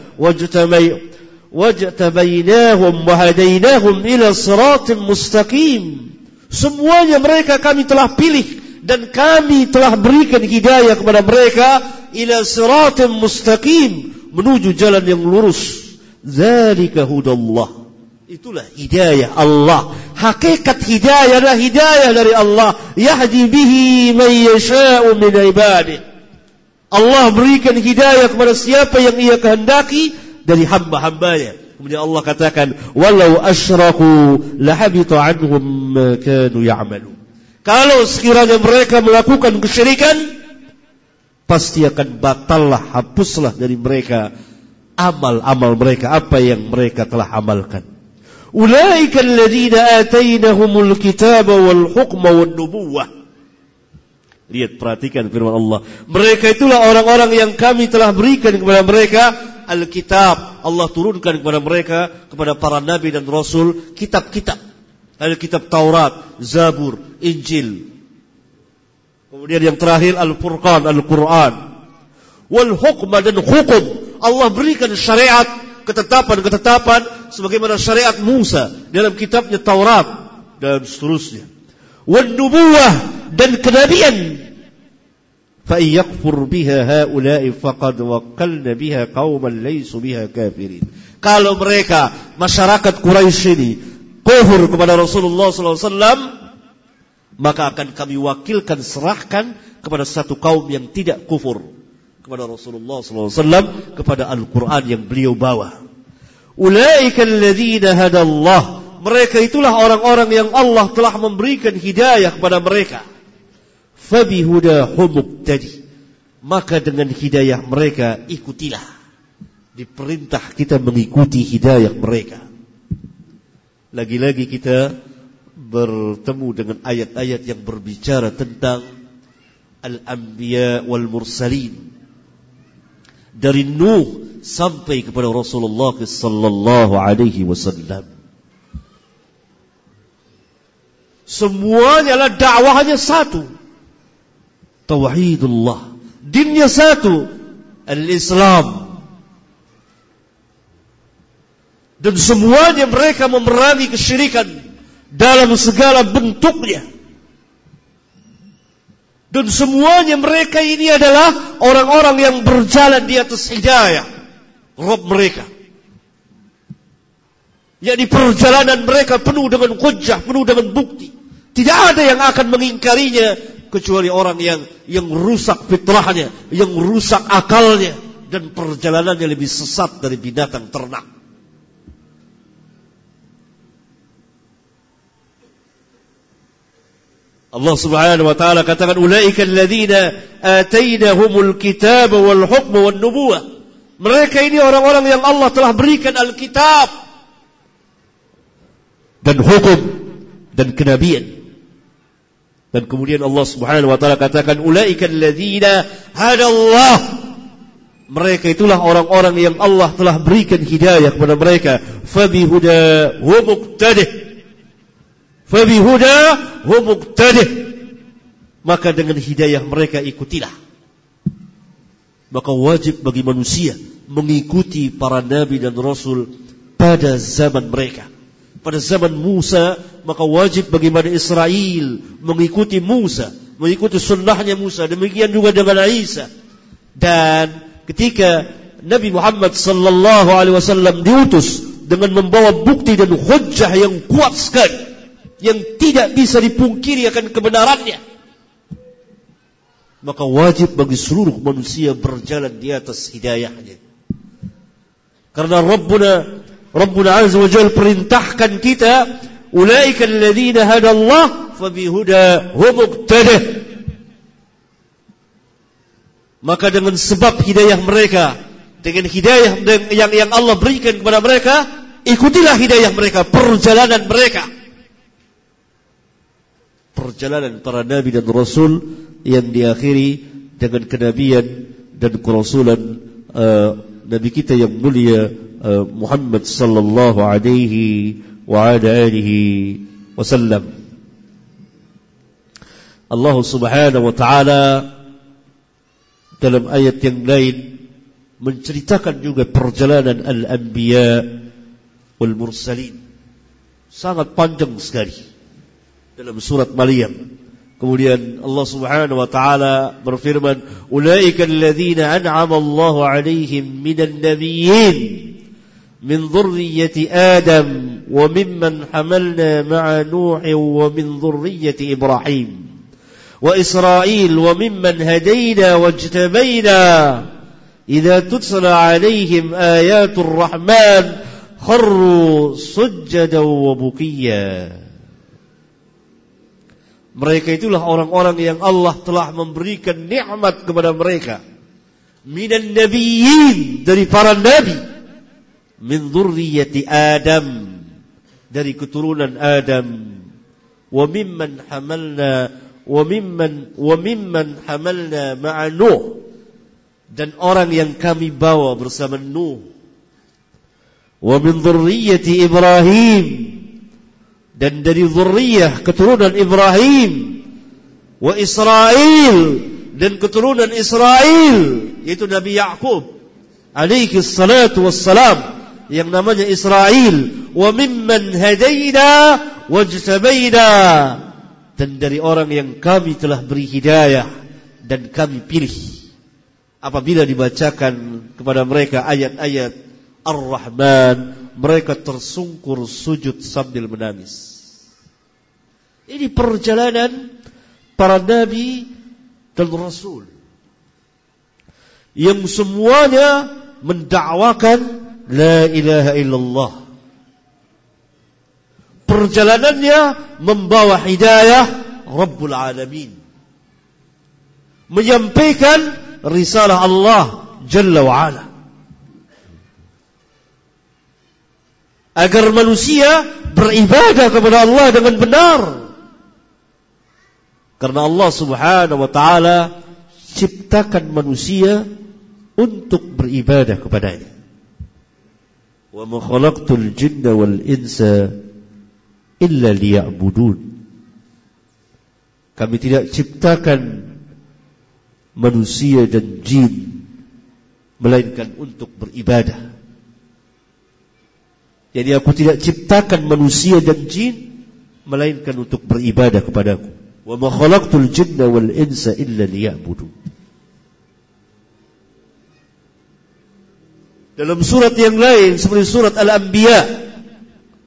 Wajtabainahum wa hadainahum ila siratin mustaqim. Semuanya mereka kami telah pilih dan kami telah berikan hidayah kepada mereka ila siratin mustaqim, menuju jalan yang lurus. Dzalika hudallah, itulah hidayah Allah. Hakikat hidayah adalah hidayah dari Allah. Yahdi bihi man yasha'u min ibadihi. Allah berikan hidayah kepada siapa yang Ia kehendaki dari hamba-hambanya. Kemudian Allah katakan, walau asyraku lahabita anhum ma kanu ya'malun. Kalau sekiranya mereka melakukan kesyirikan, pasti akan batallah, hapuslah dari mereka amal-amal mereka, apa yang mereka telah amalkan. Ulaika alladziina atainahumul kitaba wal hukma wan nubuwwah. Lihat, perhatikan firman Allah. Mereka itulah orang-orang yang kami telah berikan kepada mereka Alkitab. Allah turunkan kepada mereka, kepada para nabi dan rasul, kitab-kitab. Alkitab Taurat, Zabur, Injil. Kemudian yang terakhir Al-Furqan, Al-Quran. Wal hukma, dan hukum. Allah berikan syariat, ketetapan-ketetapan sebagaimana syariat Musa dalam kitabnya Taurat dan seterusnya. Wan nubuwah, dan kenabian. Fa yakfur biha haula'i faqad waqalna biha qauman laysu biha kafirin. Kalau mereka masyarakat Quraisy ini kufur kepada Rasulullah sallallahu alaihi wasallam, maka akan kami wakilkan, serahkan kepada satu kaum yang tidak kufur kepada Rasulullah sallallahu alaihi wasallam, kepada Al-Qur'an yang beliau bawa. Ulaika alladziina hadallah, mereka itulah orang-orang yang Allah telah memberikan hidayah kepada mereka. Fabihudahum muqtadi, maka dengan hidayah mereka ikutilah. Diperintah kita mengikuti hidayah mereka. Lagi-lagi kita bertemu dengan ayat-ayat yang berbicara tentang al-anbiya wal mursalin, dari Nuh sampai kepada Rasulullah sallallahu alaihi wasallam. Semuanya adalah dakwahnya satu, tauhidullah, dinnya satu, al-Islam. Dan semuanya mereka memerangi kesyirikan dalam segala bentuknya. Dan semuanya mereka ini adalah orang-orang yang berjalan di atas hidayah Rabb mereka. yakni perjalanan mereka penuh dengan hujjah, penuh dengan bukti. Tidak ada yang akan mengingkarinya kecuali orang yang rusak fitrahnya, yang rusak akalnya, dan perjalanannya lebih sesat dari binatang ternak. Allah Subhanahu wa taala katakan, ulaika alladzina atainahumul kitaba wal hukma wan nubuwah. Mereka ini orang-orang yang Allah telah berikan Alkitab dan hukum dan kenabian. Dan kemudian Allah Subhanahu wa taala katakan, ulaika alladzina hadallah. Mereka itulah orang-orang yang Allah telah berikan hidayah kepada mereka. Fabihudahu muqtadih. Fabihudahu muqtadih. Maka dengan hidayah mereka ikutilah. Maka wajib bagi manusia mengikuti para nabi dan rasul pada zaman mereka. Pada zaman Musa, maka wajib bagi Bani Israel mengikuti Musa, mengikuti sunnahnya Musa. Demikian juga dengan Isa. Dan ketika Nabi Muhammad sallallahu alaihi wasallam diutus dengan membawa bukti dan hujjah yang kuat sekali, yang tidak bisa dipungkiri akan kebenarannya, maka wajib bagi seluruh manusia berjalan di atas hidayahnya. Karena Rabbuna Azza wa Jalla perintahkan kita, ulaika alladzina hadallah fabihudahu muqtadih. Maka dengan sebab hidayah mereka, dengan hidayah yang Allah berikan kepada mereka, ikutilah hidayah mereka, perjalanan mereka. Perjalanan para nabi dan rasul yang diakhiri dengan kenabian dan kerasulan nabi kita yang mulia Muhammad sallallahu alaihi wa ala alihi wasallam. Allah Subhanahu wa taala dalam ayat yang lain menceritakan juga perjalanan al-anbiya wal mursalin. Sangat panjang sekali dalam surat Maryam. Kemudian Allah Subhanahu wa taala berfirman, ulaika alladzina an'ama Allahu 'alaihim minan nabiyyin min dhurriyyati Adam wa mimman hamalna ma'a Nuh wa min dhurriyyati Ibrahim wa Israil wa mimman hadayna wajtabaina idza tutla 'alaihim ayatul rahman kharru sujjadan wa bukiya. Mereka itulah orang-orang yang Allah telah memberikan nikmat kepada mereka. Minan nabiyyin, dari para nabi. Min dzurriyyati Adam, dari keturunan Adam. Wa mimman hamalna ma'a Nuh, dan orang yang kami bawa bersama Nuh. Wa min dzurriyyati Ibrahim, dan dari dzurriyyah keturunan Ibrahim. Wa Israil, dan keturunan Israil, yaitu Nabi Ya'qub alaihi salatu wassalam, yang namanya Israel. Wa mimman hadayna wajtabaina, dan dari orang yang kami telah beri hidayah dan kami pilih. Apabila dibacakan kepada mereka ayat-ayat Ar-Rahman, mereka tersungkur sujud sambil menangis. Ini perjalanan para nabi dan rasul yang semuanya mendakwakan la ilaha illallah. Perjalanannya membawa hidayah Rabbul Alamin, menyampaikan risalah Allah Jalla wa'ala, agar manusia beribadah kepada Allah dengan benar. Karena Allah Subhanahu wa taala ciptakan manusia untuk beribadah kepadanya. Wa ma khalaqtul jinna wal insa illa liya'budun. Kami tidak ciptakan manusia dan jin melainkan untuk beribadah. Jadi aku tidak ciptakan manusia dan jin melainkan untuk beribadah kepadaku. Wa ma khalaqtul jinna wal insa illa liya'budun. Dalam surat yang lain seperti surat Al-Anbiya,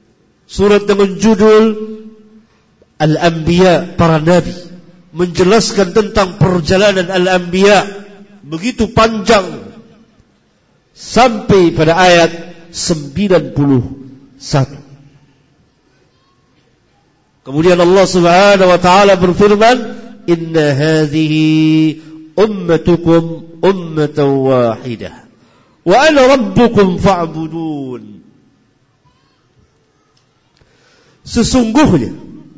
Surat dengan judul Al-Anbiya, para nabi, menjelaskan tentang perjalanan Al-Anbiya, begitu panjang sampai pada ayat 91. Kemudian Allah Subhanahu wa taala berfirman, "Inna hadhihi ummatukum ummatan wahidah wa ana rabbukum fa'budun." Sesungguhnya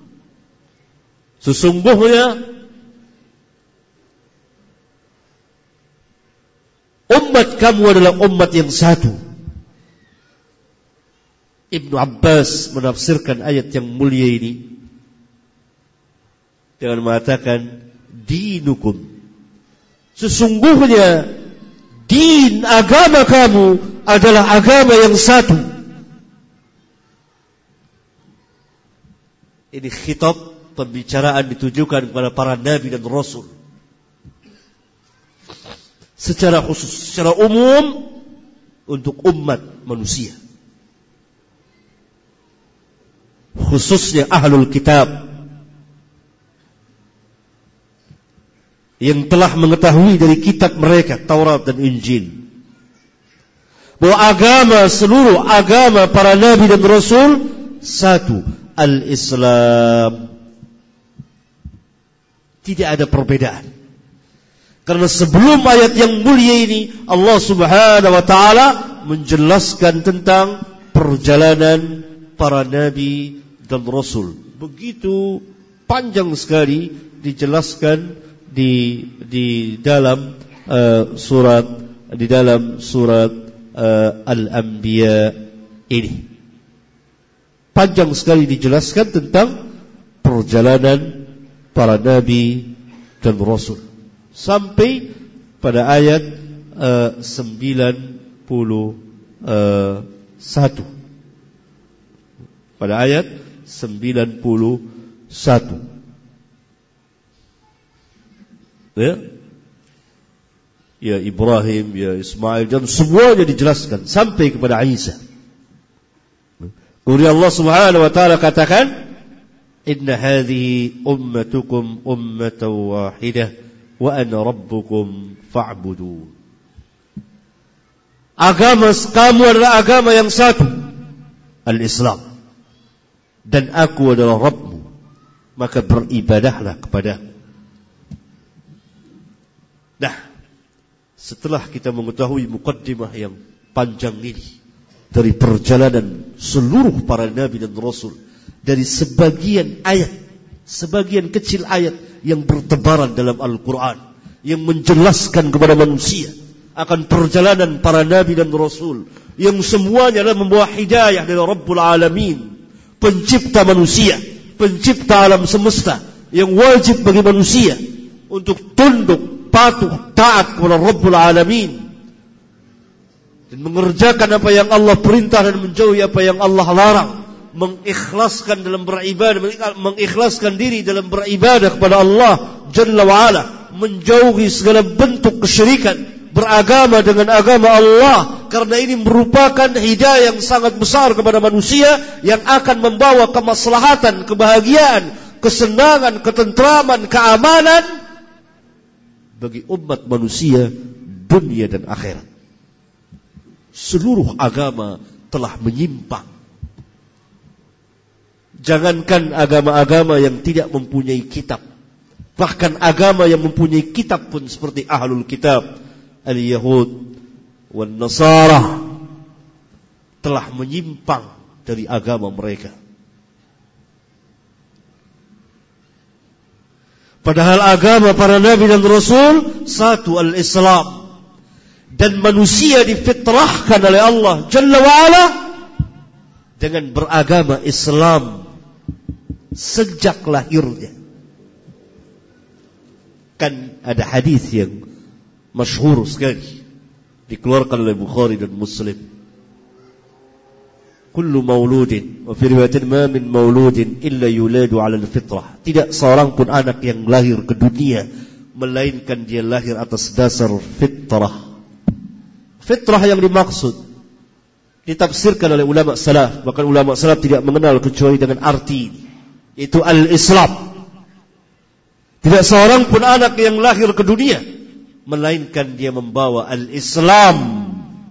umat kamu adalah umat yang satu. Ibnu Abbas menafsirkan ayat yang mulia ini dengan mengatakan, dinukum, sesungguhnya din agama kamu adalah agama yang satu. Ini khitab, pembicaraan ditujukan kepada para nabi dan rasul secara khusus, secara umum untuk umat manusia, khususnya ahlul kitab yang telah mengetahui dari kitab mereka Taurat dan Injil bahwa agama, seluruh agama para nabi dan rasul satu, al-Islam. Tidak ada perbedaan. Karena sebelum ayat yang mulia ini Allah Subhanahu wa taala menjelaskan tentang perjalanan para nabi dan rasul. Begitu panjang sekali dijelaskan di dalam surat Al-Anbiya ini. Panjang sekali dijelaskan tentang perjalanan para nabi dan rasul sampai pada ayat 91. Pada ayat 91. Ya Ibrahim, ya Ismail, dan semuanya dijelaskan sampai kepada Isa. Kemudian Allah Subhanahu wa taala katakan, "Inna hadhihi ummatukum ummatan wahidah wa ana rabbukum fa'budun." Agama kamu adalah agama yang satu, al-Islam, dan aku adalah Rabbmu, maka beribadahlah kepadaku. Nah, setelah kita mengetahui muqaddimah yang panjang ini dari perjalanan seluruh para nabi dan rasul, dari sebagian ayat, sebagian kecil ayat yang bertebaran dalam Al-Quran, yang menjelaskan kepada manusia akan perjalanan para nabi dan rasul, yang semuanya adalah membawa hidayah dari Rabbul Alamin, pencipta manusia, pencipta alam semesta, yang wajib bagi manusia untuk tunduk, patuh, taat kepada Rabbul Alamin dan mengerjakan apa yang Allah perintah dan menjauhi apa yang Allah larang, mengikhlaskan dalam beribadah, mengikhlaskan diri dalam beribadah kepada Allah Jalla wa Ala, menjauhi segala bentuk kesyirikan, beragama dengan agama Allah, karena ini merupakan hidayah yang sangat besar kepada manusia yang akan membawa kemaslahatan, kebahagiaan, kesenangan, ketentraman, keamanan bagi umat manusia dunia dan akhirat. Seluruh agama telah menyimpang. Jangankan agama-agama yang tidak mempunyai kitab, bahkan agama yang mempunyai kitab pun seperti ahlul kitab, al-Yahud wal Nasara, telah menyimpang dari agama mereka. Padahal agama para nabi dan rasul satu, al-Islam, dan manusia difitrahkan oleh Allah Jalla wa Ala dengan beragama Islam sejak lahirnya. Kan ada hadis yang masyhur sekali dikeluarkan oleh Bukhari dan Muslim. Kullu mauludin, wa fi riwayatin ma min mauludin illa yuladu 'ala al-fitrah. Tidak seorang pun anak yang lahir ke dunia melainkan dia lahir atas dasar fitrah. Fitrah yang dimaksud ditafsirkan oleh ulama salaf. Bahkan ulama salaf tidak mengenal kecuali dengan arti itu al-Islam. Tidak seorang pun anak yang lahir ke dunia melainkan dia membawa al-Islam,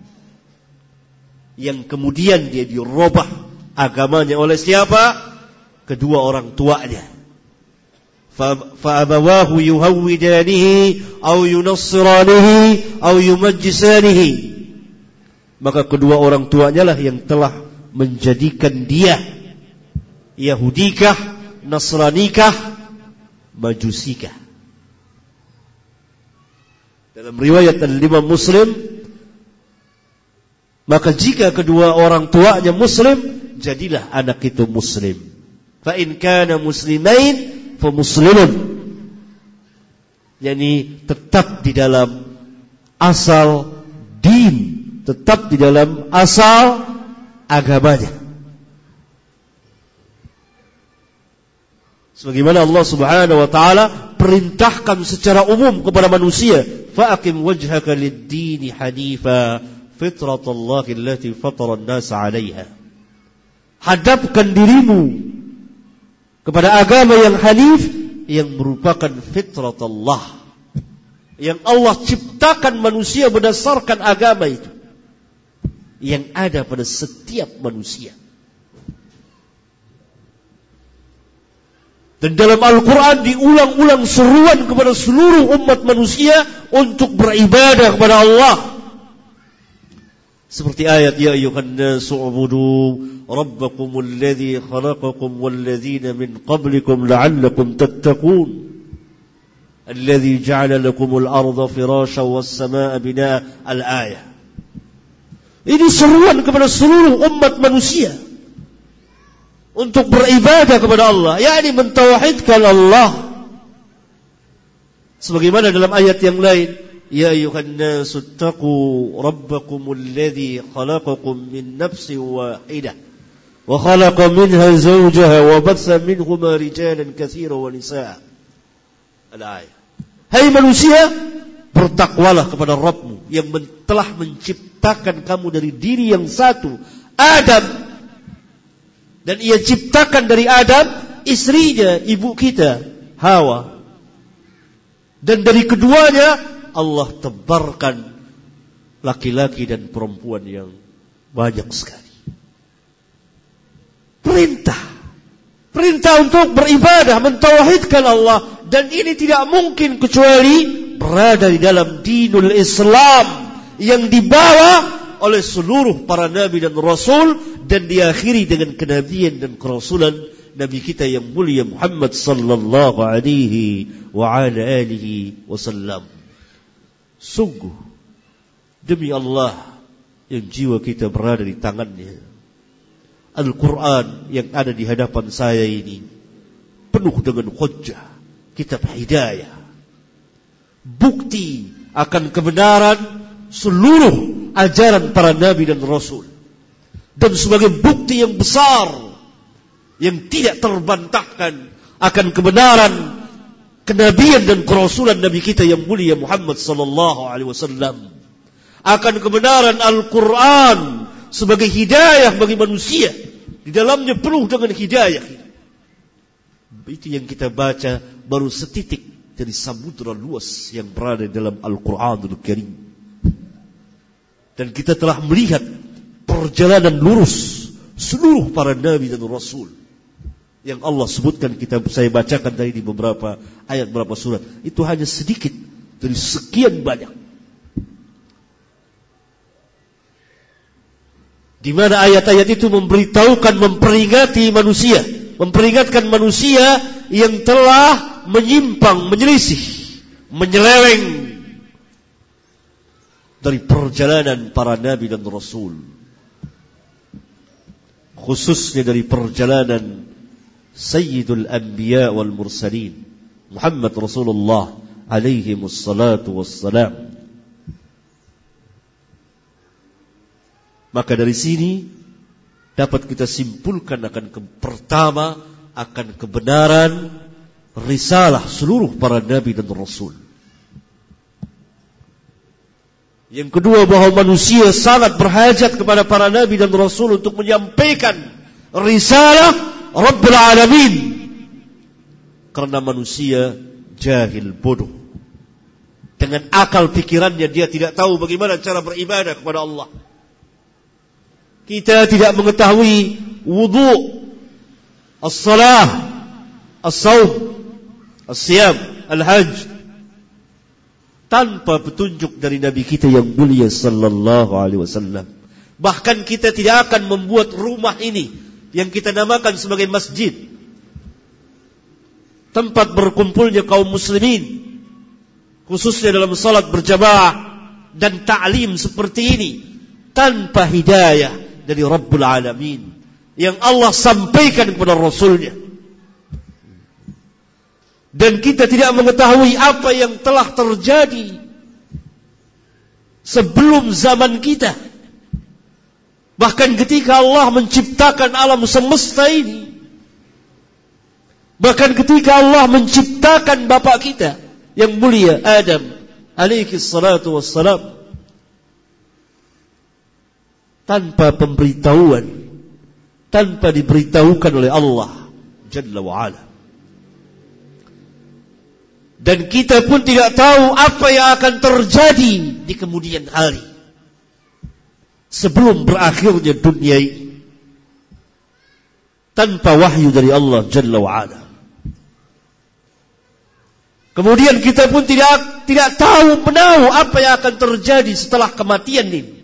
yang kemudian dia dirubah agamanya oleh siapa? Kedua orang tuanya. Fa'abawahu yuhawwidanihi aw yunassiranihi aw yumajjisanihi. Maka kedua orang tuanya lah yang telah menjadikan dia Yahudikah, Nasranikah, Majusikah. Dalam riwayat Imam Muslim, maka jika kedua orang tuanya Muslim, jadilah anak itu Muslim. Fa in kana muslimain fa muslimun. Yani tetap di dalam asal din, tetap di dalam asal agamanya. Sebagaimana Allah Subhanahu wa taala perintahkan secara umum kepada manusia, fa'aqim wajhaka lid-din hanifa fitratallahi allati fatara an-nas 'alaiha. Hadapkan dirimu kepada agama yang hanif, yang merupakan fitrat Allah, yang Allah ciptakan manusia berdasarkan agama itu, yang ada pada setiap manusia. Dan dalam Al-Quran diulang-ulang seruan kepada seluruh umat manusia untuk beribadah kepada Allah. Seperti ayat ya ayyuhan nasu ubudu rabbakumul ladzi khalaqakum wal ladzina min qablikum la'allakum tattaqun alladzi ja'ala lakumul arda firashan was samaa'a binaa al-ayah. Ini seruan kepada seluruh umat manusia untuk beribadah kepada Allah, yakni mentauhidkan Allah. Sebagaimana dalam ayat yang lain, ya ayyuhan nasu taqu rabbakumul ladzi khalaqakum min nafsin wahidah wa khalaqa minha zawjaha wa batha minhuma rijalan katsiran wa nisaa. Al-ayah. Hai manusia, bertakwalah kepada Rabbmu yang telah menciptakan kamu dari diri yang satu, Adam. Dan ia ciptakan dari Adam istrinya, ibu kita, Hawa. Dan dari keduanya Allah tebarkan laki-laki dan perempuan yang banyak sekali. Perintah untuk beribadah, mentauhidkan Allah. Dan ini tidak mungkin kecuali berada di dalam dinul Islam yang dibawa oleh seluruh para nabi dan rasul, dan diakhiri dengan kenabian dan kerasulan nabi kita yang mulia Muhammad sallallahu alaihi wa ala alihi wasallam. Sungguh demi Allah yang jiwa kita berada di tangannya, Al-Quran yang ada di hadapan saya ini penuh dengan hujjah, kitab hidayah, bukti akan kebenaran seluruh ajaran para nabi dan rasul, dan sebagai bukti yang besar yang tidak terbantahkan akan kebenaran kenabian dan kerasulan nabi kita yang mulia Muhammad sallallahu alaihi wasallam, akan kebenaran Al-Quran sebagai hidayah bagi manusia, di dalamnya penuh dengan hidayah. Itu yang kita baca baru setitik dari samudra luas yang berada dalam Al-Quranul Karim. Dan kita telah melihat perjalanan lurus seluruh para nabi dan rasul yang Allah sebutkan, saya bacakan tadi di beberapa ayat, beberapa surat. Itu hanya sedikit dari sekian banyak, di mana ayat-ayat itu memberitahukan, memperingatkan manusia yang telah menyimpang, menyelisih, menyeleweng dari perjalanan para nabi dan rasul, khususnya dari perjalanan Sayyidul Anbiya wal Mursalin Muhammad Rasulullah alaihi wassalatu wassalam. Maka dari sini dapat kita simpulkan pertama akan kebenaran risalah seluruh para nabi dan rasul, Yang kedua, bahwa manusia sangat berhajat kepada para nabi dan rasul untuk menyampaikan risalah Rabbul Alamin. Karena manusia jahil, bodoh. Dengan akal pikirannya dia tidak tahu bagaimana cara beribadah kepada Allah. Kita tidak mengetahui wudu, as-salah, as-saum, as-siyam, al-hajj, tanpa petunjuk dari Nabi kita yang mulia sallallahu alaihi wasallam. Bahkan kita tidak akan membuat rumah ini yang kita namakan sebagai masjid, tempat berkumpulnya kaum muslimin, khususnya dalam salat berjamaah dan ta'lim seperti ini, tanpa hidayah dari Rabbul Alamin yang Allah sampaikan kepada Rasulnya. Dan kita tidak mengetahui apa yang telah terjadi sebelum zaman kita. Bahkan ketika Allah menciptakan alam semesta ini, bahkan ketika Allah menciptakan bapa kita yang mulia Adam alaihi salatu wassalam, tanpa pemberitahuan, tanpa diberitahukan oleh Allah Jalla wa'ala. Dan kita pun tidak tahu apa yang akan terjadi di kemudian hari, sebelum berakhirnya dunia ini, tanpa wahyu dari Allah Jalla wa'ala. Kemudian kita pun tidak tahu menahu apa yang akan terjadi setelah kematian ini.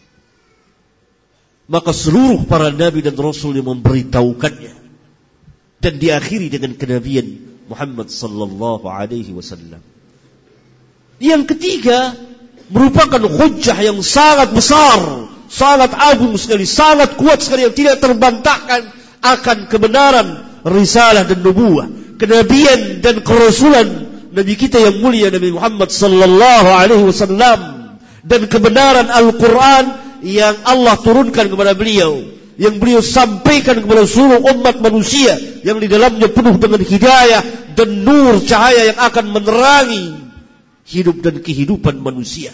Maka seluruh para nabi dan rasul yang memberitahukannya, dan diakhiri dengan kenabian Muhammad sallallahu alaihi wasallam. Yang ketiga, merupakan hujjah yang sangat besar, sangat agung sekali, sangat kuat sekali, yang tidak terbantahkan akan kebenaran risalah dan nubuwah, kenabian dan kerasulan Nabi kita yang mulia Nabi Muhammad sallallahu alaihi wasallam, dan kebenaran Al-Quran yang Allah turunkan kepada beliau, yang beliau sampaikan kepada seluruh umat manusia, yang di dalamnya penuh dengan hidayah dan nur cahaya yang akan menerangi hidup dan kehidupan manusia.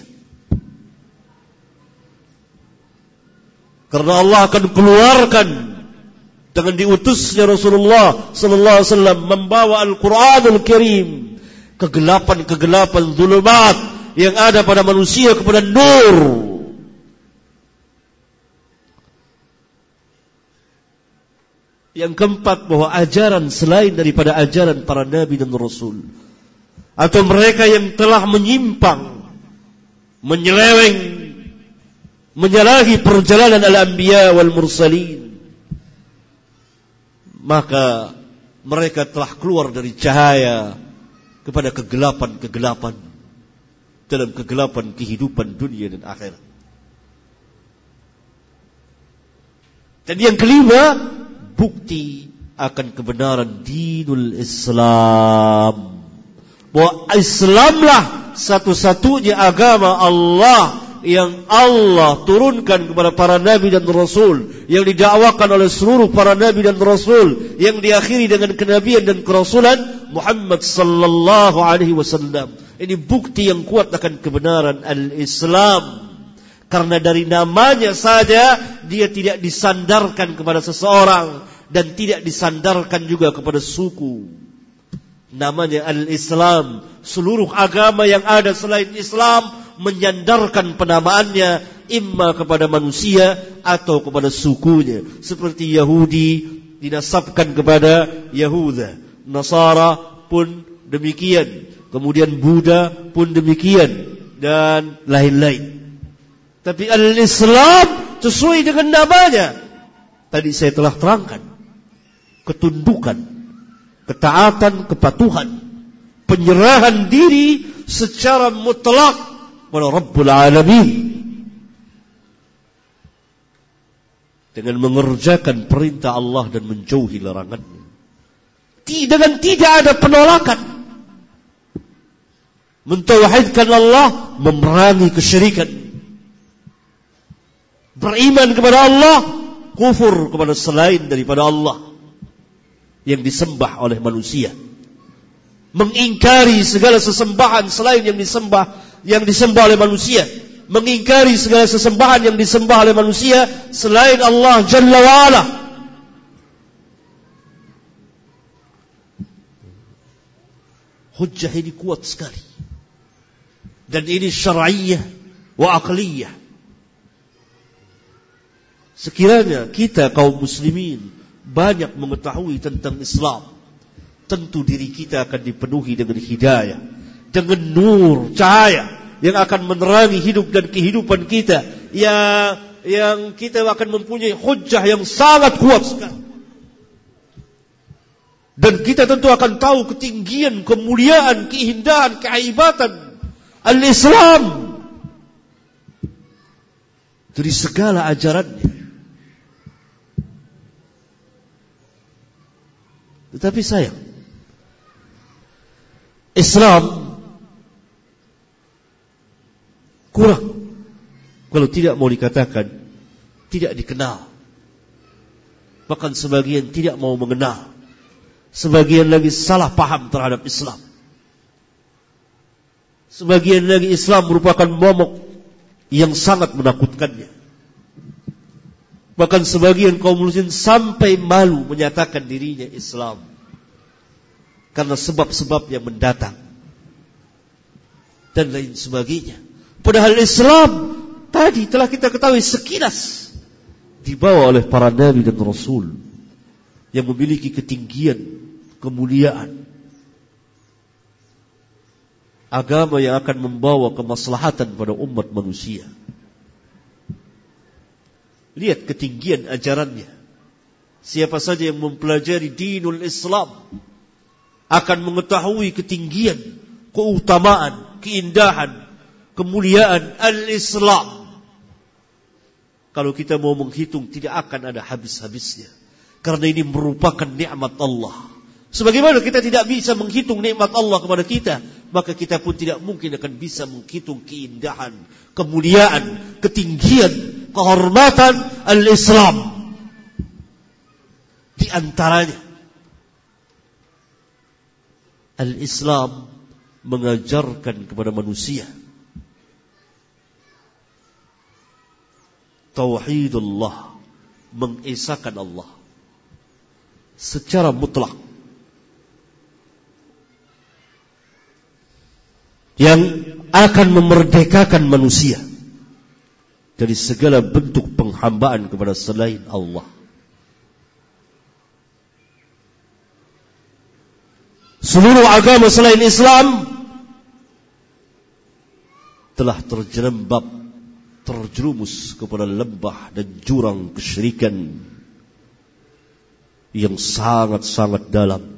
Karena Allah akan keluarkan dengan diutusnya Rasulullah sallallahu alaihi wasallam membawa Al-Qur'anul Karim, kegelapan-kegelapan zulumat yang ada pada manusia kepada nur. Yang keempat, bahwa ajaran selain daripada ajaran para nabi dan rasul, atau mereka yang telah menyimpang, menyeleweng, menyalahi perjalanan al-anbiya wal mursalin, maka mereka telah keluar dari cahaya kepada kegelapan-kegelapan, dalam kegelapan kehidupan dunia dan akhirat. Dan yang kelima, bukti akan kebenaran dinul Islam, bahwa Islamlah satu-satunya agama Allah yang Allah turunkan kepada para nabi dan rasul, yang didakwakan oleh seluruh para nabi dan rasul, yang diakhiri dengan kenabian dan kerasulan Muhammad sallallahu alaihi wasallam. Ini bukti yang kuat akan kebenaran al-Islam. Karena dari namanya saja dia tidak disandarkan kepada seseorang dan tidak disandarkan juga kepada suku. Namanya al-Islam. Seluruh agama yang ada selain Islam menyandarkan penamaannya imma kepada manusia atau kepada sukunya. Seperti Yahudi dinasabkan kepada Yahuda, Nasara pun demikian, kemudian Buddha pun demikian, dan lain-lain. Tapi al-Islam sesuai dengan namanya. Tadi saya telah terangkan. Ketundukan, ketaatan, kepatuhan, penyerahan diri secara mutlak kepada Rabbul Alamin, dengan mengerjakan perintah Allah dan menjauhi larangannya, dengan tidak ada penolakan, mentauhidkan Allah, memerangi kesyirikan, beriman kepada Allah, kufur kepada selain daripada Allah yang disembah oleh manusia, mengingkari segala sesembahan selain yang disembah oleh manusia, mengingkari segala sesembahan yang disembah oleh manusia selain Allah Jalla wa'ala. Hujjah ini kuat sekali. Dan ini syar'iyyah wa aqliyah. Sekiranya kita kaum muslimin banyak mengetahui tentang Islam, tentu diri kita akan dipenuhi dengan hidayah, dengan nur, cahaya yang akan menerangi hidup dan kehidupan kita, yang kita akan mempunyai hujjah yang sangat kuat sekali. Dan kita tentu akan tahu ketinggian, kemuliaan, keindahan, kehebatan al-Islam dari segala ajarannya. Tetapi sayang, Islam kurang kalau tidak mau dikatakan tidak dikenal. Bahkan sebagian tidak mau mengenal. Sebagian lagi salah paham terhadap Islam. Sebagian lagi Islam merupakan momok yang sangat menakutkannya. Bahkan sebagian kaum muslimin sampai malu menyatakan dirinya Islam karena sebab-sebab yang mendatang dan lain sebagainya. Padahal Islam tadi telah kita ketahui sekilas dibawa oleh para nabi dan rasul yang memiliki ketinggian, kemuliaan. Agama yang akan membawa kemaslahatan pada umat manusia. Lihat ketinggian ajarannya. Siapa saja yang mempelajari dinul Islam akan mengetahui ketinggian, keutamaan, keindahan, kemuliaan al-Islam. Kalau kita mau menghitung tidak akan ada habis-habisnya. Karena ini merupakan nikmat Allah. Sebagaimana kita tidak bisa menghitung nikmat Allah kepada kita, maka kita pun tidak mungkin akan bisa menghitung keindahan, kemuliaan, ketinggian, kehormatan al-Islam. Di antaranya al-Islam mengajarkan kepada manusia tauhidullah, mengesahkan Allah secara mutlak, yang akan memerdekakan manusia dari segala bentuk penghambaan kepada selain Allah. Seluruh agama selain Islam telah terjerembab, terjerumus kepada lembah dan jurang kesyirikan yang sangat-sangat dalam.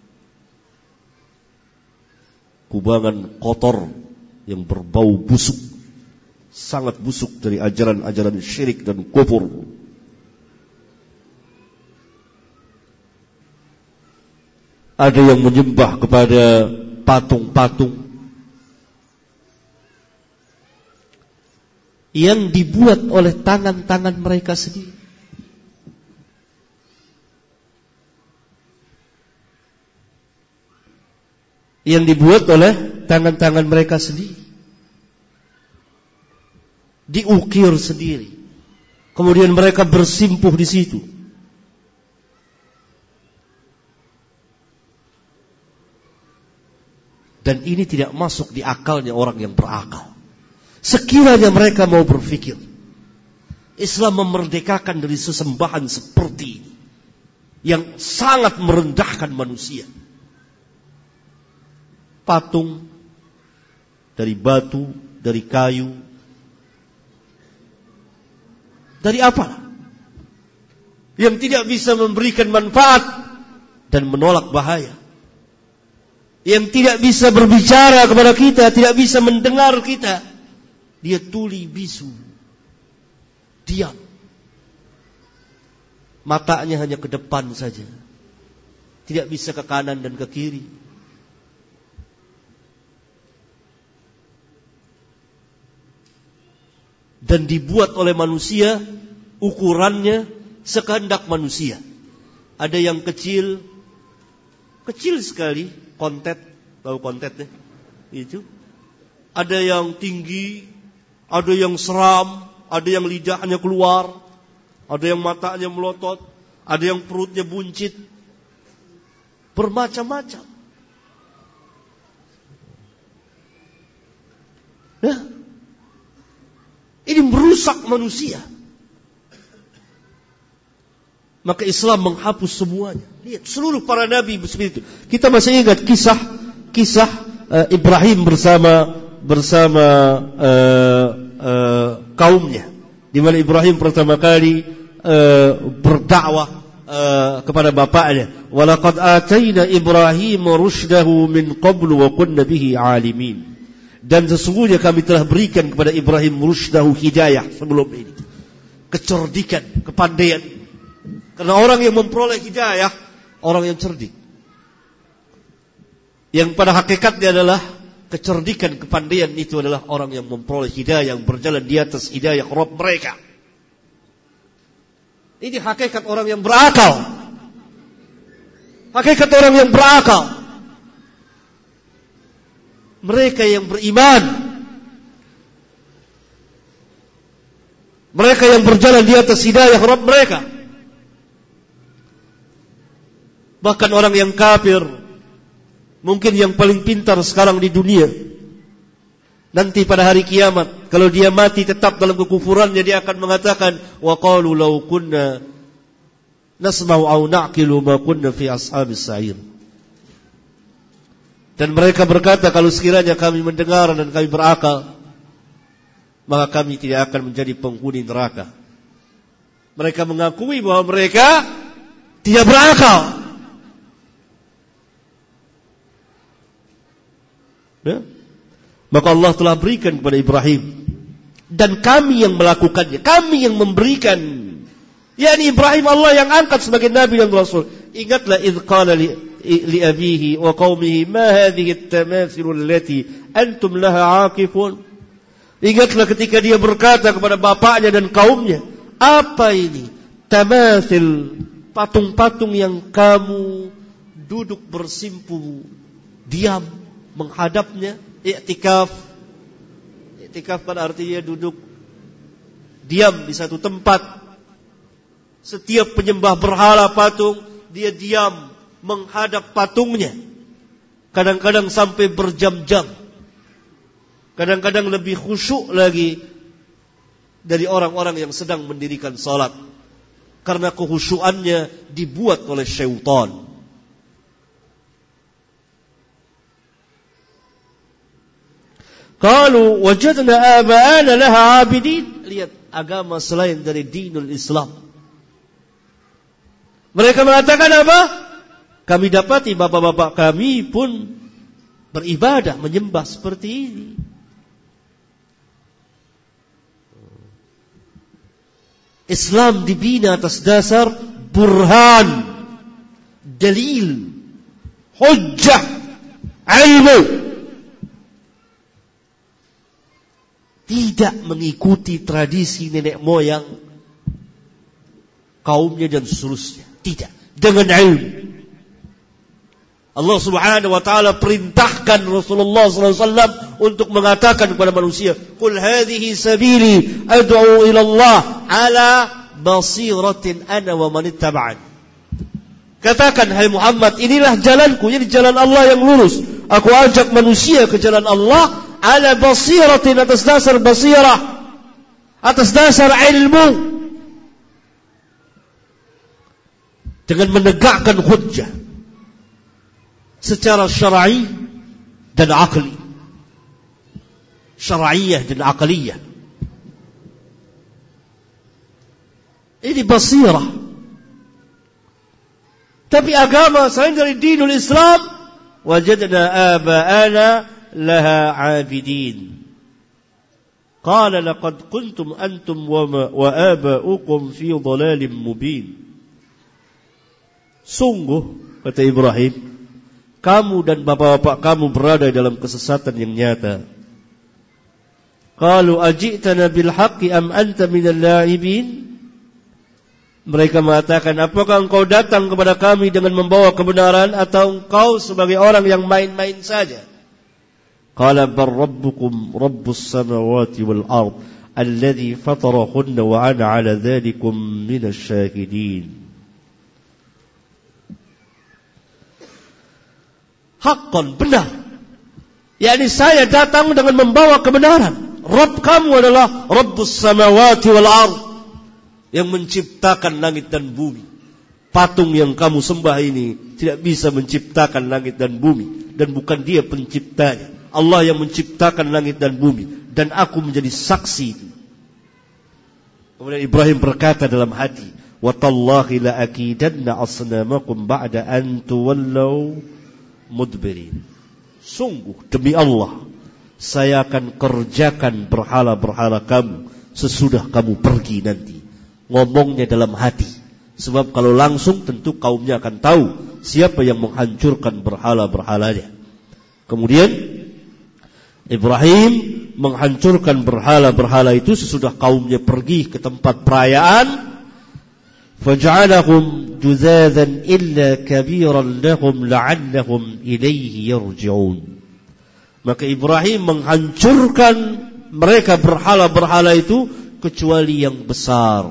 Kubangan kotor yang berbau busuk, sangat busuk dari ajaran-ajaran syirik dan kufur. Ada yang menyembah kepada patung-patung yang dibuat oleh tangan-tangan mereka sendiri. Yang dibuat oleh tangan-tangan mereka sendiri. Diukir sendiri. Kemudian mereka bersimpuh di situ. Dan ini tidak masuk di akalnya orang yang berakal. Sekiranya mereka mau berpikir, Islam memerdekakan dari sesembahan seperti ini, yang sangat merendahkan manusia. Patung dari batu, dari kayu, dari apa? Yang tidak bisa memberikan manfaat dan menolak bahaya. Yang tidak bisa berbicara kepada kita, tidak bisa mendengar kita. Dia tuli bisu, diam. Matanya hanya ke depan saja, tidak bisa ke kanan dan ke kiri. Dan dibuat oleh manusia, ukurannya sekehendak manusia. Ada yang kecil, kecil sekali, kontet, tahu kontet ya? Itu. Ada yang tinggi, Ada yang seram, ada yang lidahnya keluar, ada yang matanya melotot, ada yang perutnya buncit. Bermacam-macam. Nah, ini merusak manusia. Maka Islam menghapus semuanya. Lihat, seluruh para nabi seperti itu. Kita masih ingat kisah Ibrahim bersama kaumnya, di mana Ibrahim pertama kali berdakwah kepada bapaknya. Walaqad ataina Ibrahim rusydahu min qablu wa kunna bihi alimin. Dan sesungguhnya kami telah berikan kepada Ibrahim rusydahu, hidayah sebelum ini, kecerdikan, kepandaian. Karena orang yang memperoleh hidayah, orang yang cerdik, yang pada hakikatnya adalah kecerdikan, kepandaian itu adalah orang yang memperoleh hidayah, yang berjalan di atas hidayah Rabb mereka. Ini hakikat orang yang berakal. Hakikat orang yang berakal. Mereka yang beriman. Mereka yang berjalan di atas hidayah Rabb mereka. Bahkan orang yang kafir, mungkin yang paling pintar sekarang di dunia, nanti pada hari kiamat, kalau dia mati tetap dalam kekufurannya, dia akan mengatakan, wa qalu law kunna nasma'u aw na'qilu ma kunna fi ashabis sa'ir. Dan mereka berkata, kalau sekiranya kami mendengar dan kami berakal, maka kami tidak akan menjadi penghuni neraka. Mereka mengakui bahwa mereka tidak berakal. Ya? Maka Allah telah berikan kepada Ibrahim, dan kami yang melakukannya, kami yang memberikan. yakni Ibrahim Allah yang angkat sebagai Nabi dan Rasul. Ingatlah idh qala li abihi wa qaumihi ma hadhihi at-tamathil allati antum laha aakifun. Ingatlah ketika dia berkata kepada bapaknya dan kaumnya, apa ini tamathil, patung-patung yang kamu duduk bersimpu diam menghadapnya. I'tikaf kan artinya duduk diam di satu tempat. Setiap penyembah berhala patung, dia diam menghadap patungnya. Kadang-kadang sampai berjam-jam. Kadang-kadang lebih khusyuk lagi dari orang-orang yang sedang mendirikan salat, karena kekhusyuannya dibuat oleh syaitan. Qalu wajadna aba'ana laha 'abidin. Lihat, agama selain dari dinul Islam. Mereka mengatakan apa? Kami dapati bapak-bapak kami pun beribadah, menyembah seperti ini. Islam dibina atas dasar burhan, dalil, hujjah, ilmu. Tidak mengikuti tradisi nenek moyang kaumnya dan seterusnya. Tidak, dengan ilmu. Allah Subhanahu wa taala perintahkan Rasulullah SAW untuk mengatakan kepada manusia, "Qul hadhihi sabili ad'u ila Allah ala basiratin ana wa man ittaba'an." Katakan, hai Muhammad, inilah jalanku, ini jalan Allah yang lurus. Aku ajak manusia ke jalan Allah ala basiratin, atas dasar basirah, atas dasar ilmu, dengan menegakkan hujjah secara syar'i dan akli. Syar'iyah dan akliyah. Ini basirah. Tapi agama selain dari dinul Islam, wajadna aba'ana laha 'abidin. Qala laqad kuntum antum wa aba'ukum fi dhalalin mubin. Sungguh, kata Ibrahim, kamu dan bapak-bapak kamu berada dalam kesesatan yang nyata. Qalu aji'tana bil haqqi am anta minal la'ibin? Mereka mengatakan, apakah engkau datang kepada kami dengan membawa kebenaran, atau engkau sebagai orang yang main-main saja? Qala bal rabbukum rabbus samawati wal ard alladhi fatarahunna wa ana ala dhalikum minasy syahidin. Haqqan, benar. yakni saya datang dengan membawa kebenaran. Rabb kamu adalah Rabbus samawati wal ard, yang menciptakan langit dan bumi. Patung yang kamu sembah ini tidak bisa menciptakan langit dan bumi, dan bukan dia penciptanya. Allah yang menciptakan langit dan bumi, dan aku menjadi saksi. Kemudian Ibrahim berkata dalam hati, wa tallahi la akidanna asnamakum ba'da an tuwallaw mudbirin. Sungguh demi Allah, saya akan kerjakan berhala-berhala kamu sesudah kamu pergi nanti. Ngomongnya dalam hati, sebab kalau langsung tentu kaumnya akan tahu siapa yang menghancurkan berhala-berhalanya. Kemudian Ibrahim menghancurkan berhala-berhala itu sesudah kaumnya pergi ke tempat perayaan. Faj'alahum juzazan illa kabiran lahum la'allahum ilaihi yarji'un. Maka Ibrahim menghancurkan mereka berhala-berhala itu kecuali yang besar,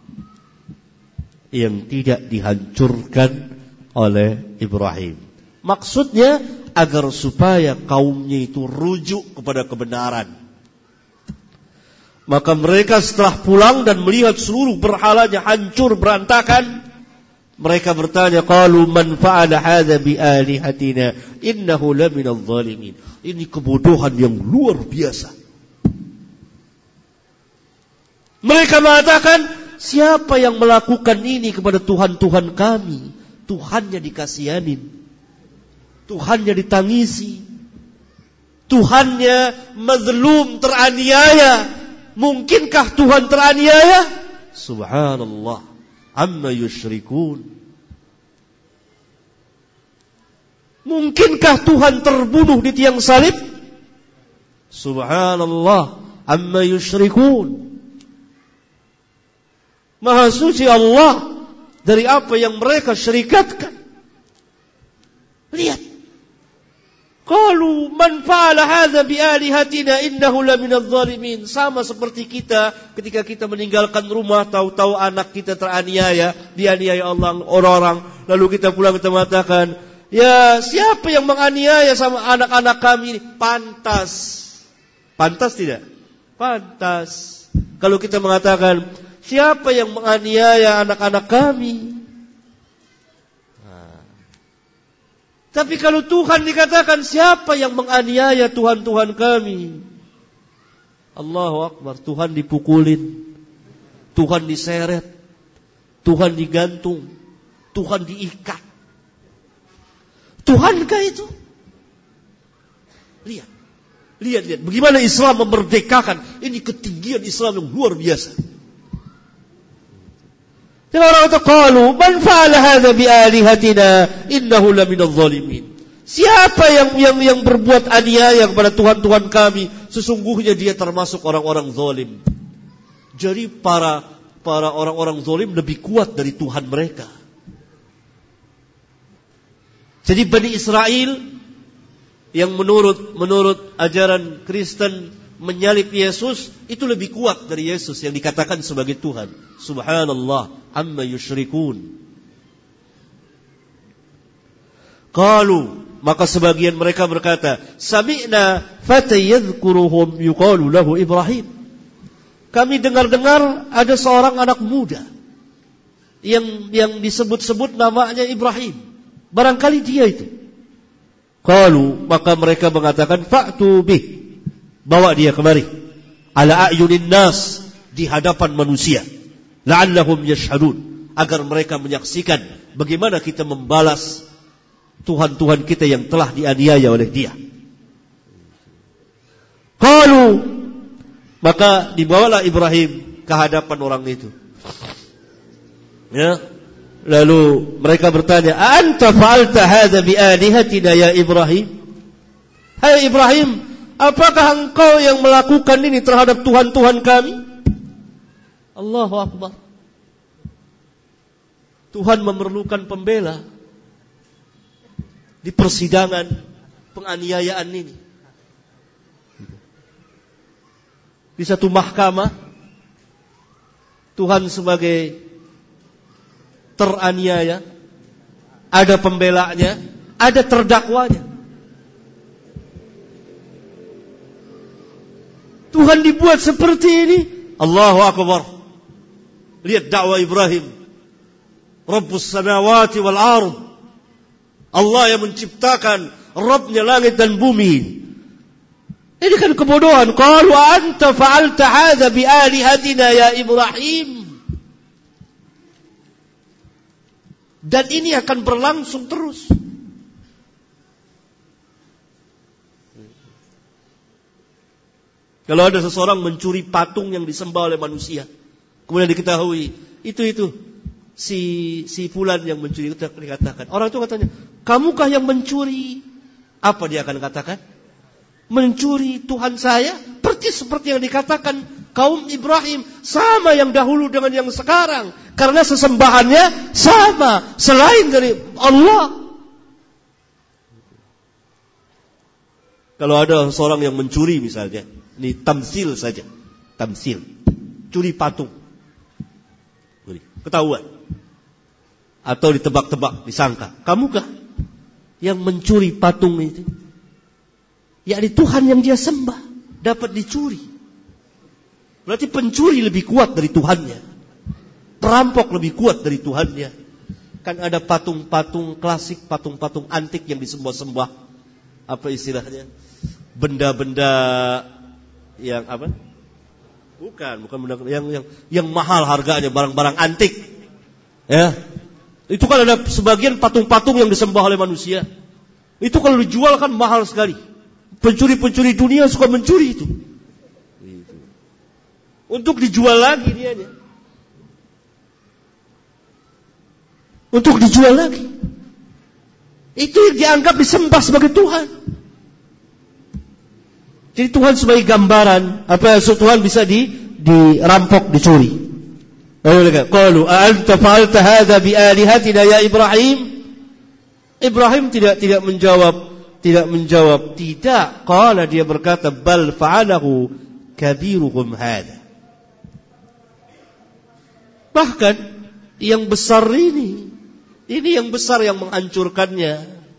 yang tidak dihancurkan oleh Ibrahim. Maksudnya agar supaya kaumnya itu rujuk kepada kebenaran. Maka mereka setelah pulang dan melihat seluruh berhalanya hancur berantakan, mereka bertanya, qalu man fa'ala hadza bi alihatina innahu laminadh dhalimin. Ini kebodohan yang luar biasa. Mereka mengatakan, siapa yang melakukan ini kepada Tuhan-Tuhan kami? Tuhannya dikasihanin, Tuhannya ditangisi, Tuhannya mazlum, teraniaya. Mungkinkah Tuhan teraniaya? Subhanallah amma yusyrikun. Mungkinkah Tuhan terbunuh di tiang salib? Subhanallah amma yusyrikun. Maha suci Allah dari apa yang mereka syirikatkan. Lihat, qalu man fa'ala hadza bi alihatina innahu laminadh dhalimin. Sama seperti kita ketika kita meninggalkan rumah, tahu-tahu anak kita teraniaya, dianiaya Allah orang-orang, lalu kita pulang kita mengatakan, ya siapa yang menganiaya sama anak-anak kami ini? Pantas. Pantas tidak? Pantas. Kalau kita mengatakan, siapa yang menganiaya anak-anak kami? Tapi kalau Tuhan dikatakan, siapa yang menganiaya Tuhan-Tuhan kami? Allahu Akbar. Tuhan dipukulin, Tuhan diseret, Tuhan digantung, Tuhan diikat. Tuhankah itu? Lihat. Bagaimana Islam memerdekakan. Ini ketinggian Islam yang luar biasa. Orang itu qalu man fa'ala hadza bi alihatina innahu laminadh dhalimin. Siapa yang berbuat aniaya kepada Tuhan-Tuhan kami, sesungguhnya dia termasuk orang-orang zalim. Jadi para orang-orang zalim lebih kuat dari Tuhan mereka. Jadi Bani Israel yang menurut ajaran Kristen menyalib Yesus itu lebih kuat dari Yesus yang dikatakan sebagai Tuhan. Subhanallah amma yusyrikun. Qalu, maka sebagian mereka berkata, sami'na fata yadhkuruhum yuqalu lahu Ibrahim. Kami dengar-dengar ada seorang anak muda yang disebut-sebut namanya Ibrahim. Barangkali dia itu. Qalu, maka mereka mengatakan, fa'tu bih, bawa dia kemari, ala a'yunin nas, di hadapan manusia, la'allahum yashhadun, agar mereka menyaksikan bagaimana kita membalas Tuhan-Tuhan kita yang telah dianiaya oleh dia. Qalu, maka dibawalah Ibrahim ke hadapan orang itu. Ya, lalu mereka bertanya, anta fa'alta hadza bi alihatina ya Ibrahim? Hai Ibrahim, apakah engkau yang melakukan ini terhadap Tuhan-Tuhan kami? Allahu Akbar. Tuhan memerlukan pembela di persidangan penganiayaan ini. di satu mahkamah, Tuhan sebagai teraniaya, ada pembelanya, ada terdakwanya. Tuhan dibuat seperti ini. Allahu Akbar. Lihat dakwah Ibrahim. Rabbus samawati wal ardh. Allah yang menciptakan, Rabbnya langit dan bumi. Ini kan kebodohan. Qalu anta fa'alta hadza bi alihatina ya Ibrahim. Dan ini akan berlangsung terus. Kalau ada seseorang mencuri patung yang disembah oleh manusia, kemudian diketahui itu si fulan yang mencuri, itu dikatakan. Orang itu katanya, kamukah yang mencuri? Apa dia akan katakan? Mencuri Tuhan saya, persis seperti yang dikatakan kaum Ibrahim, sama yang dahulu dengan yang sekarang, karena sesembahannya sama selain dari Allah. Kalau ada seorang yang mencuri misalnya, ini tamsil saja, tamsil, curi patung, ketahuan, atau ditebak-tebak, disangka, kamukah yang mencuri patung itu? Yakni Tuhan yang dia sembah dapat dicuri. Berarti pencuri lebih kuat dari Tuhannya, perampok lebih kuat dari Tuhannya. Kan ada patung-patung klasik, patung-patung antik yang disembah-sembah. Apa istilahnya? Benda-benda yang apa? Bukan benda yang mahal harganya, barang-barang antik. Ya. Itu kan ada sebagian patung-patung yang disembah oleh manusia. Itu kalau dijual kan mahal sekali. Pencuri-pencuri dunia suka mencuri itu. Untuk dijual lagi dianya. Untuk dijual lagi. Itu yang dianggap disembah sebagai Tuhan. Jadi Tuhan sebagai gambaran, apa Tuhan bisa dirampok, dicuri. Qalu a'anta fa'alta hadza bi alihatina ya Ibrahim? Ibrahim tidak menjawab. Tidak. Qala, dia berkata, bal fa'alahu kabiruhum hadza. Bahkan yang besar ini yang besar yang menghancurkannya.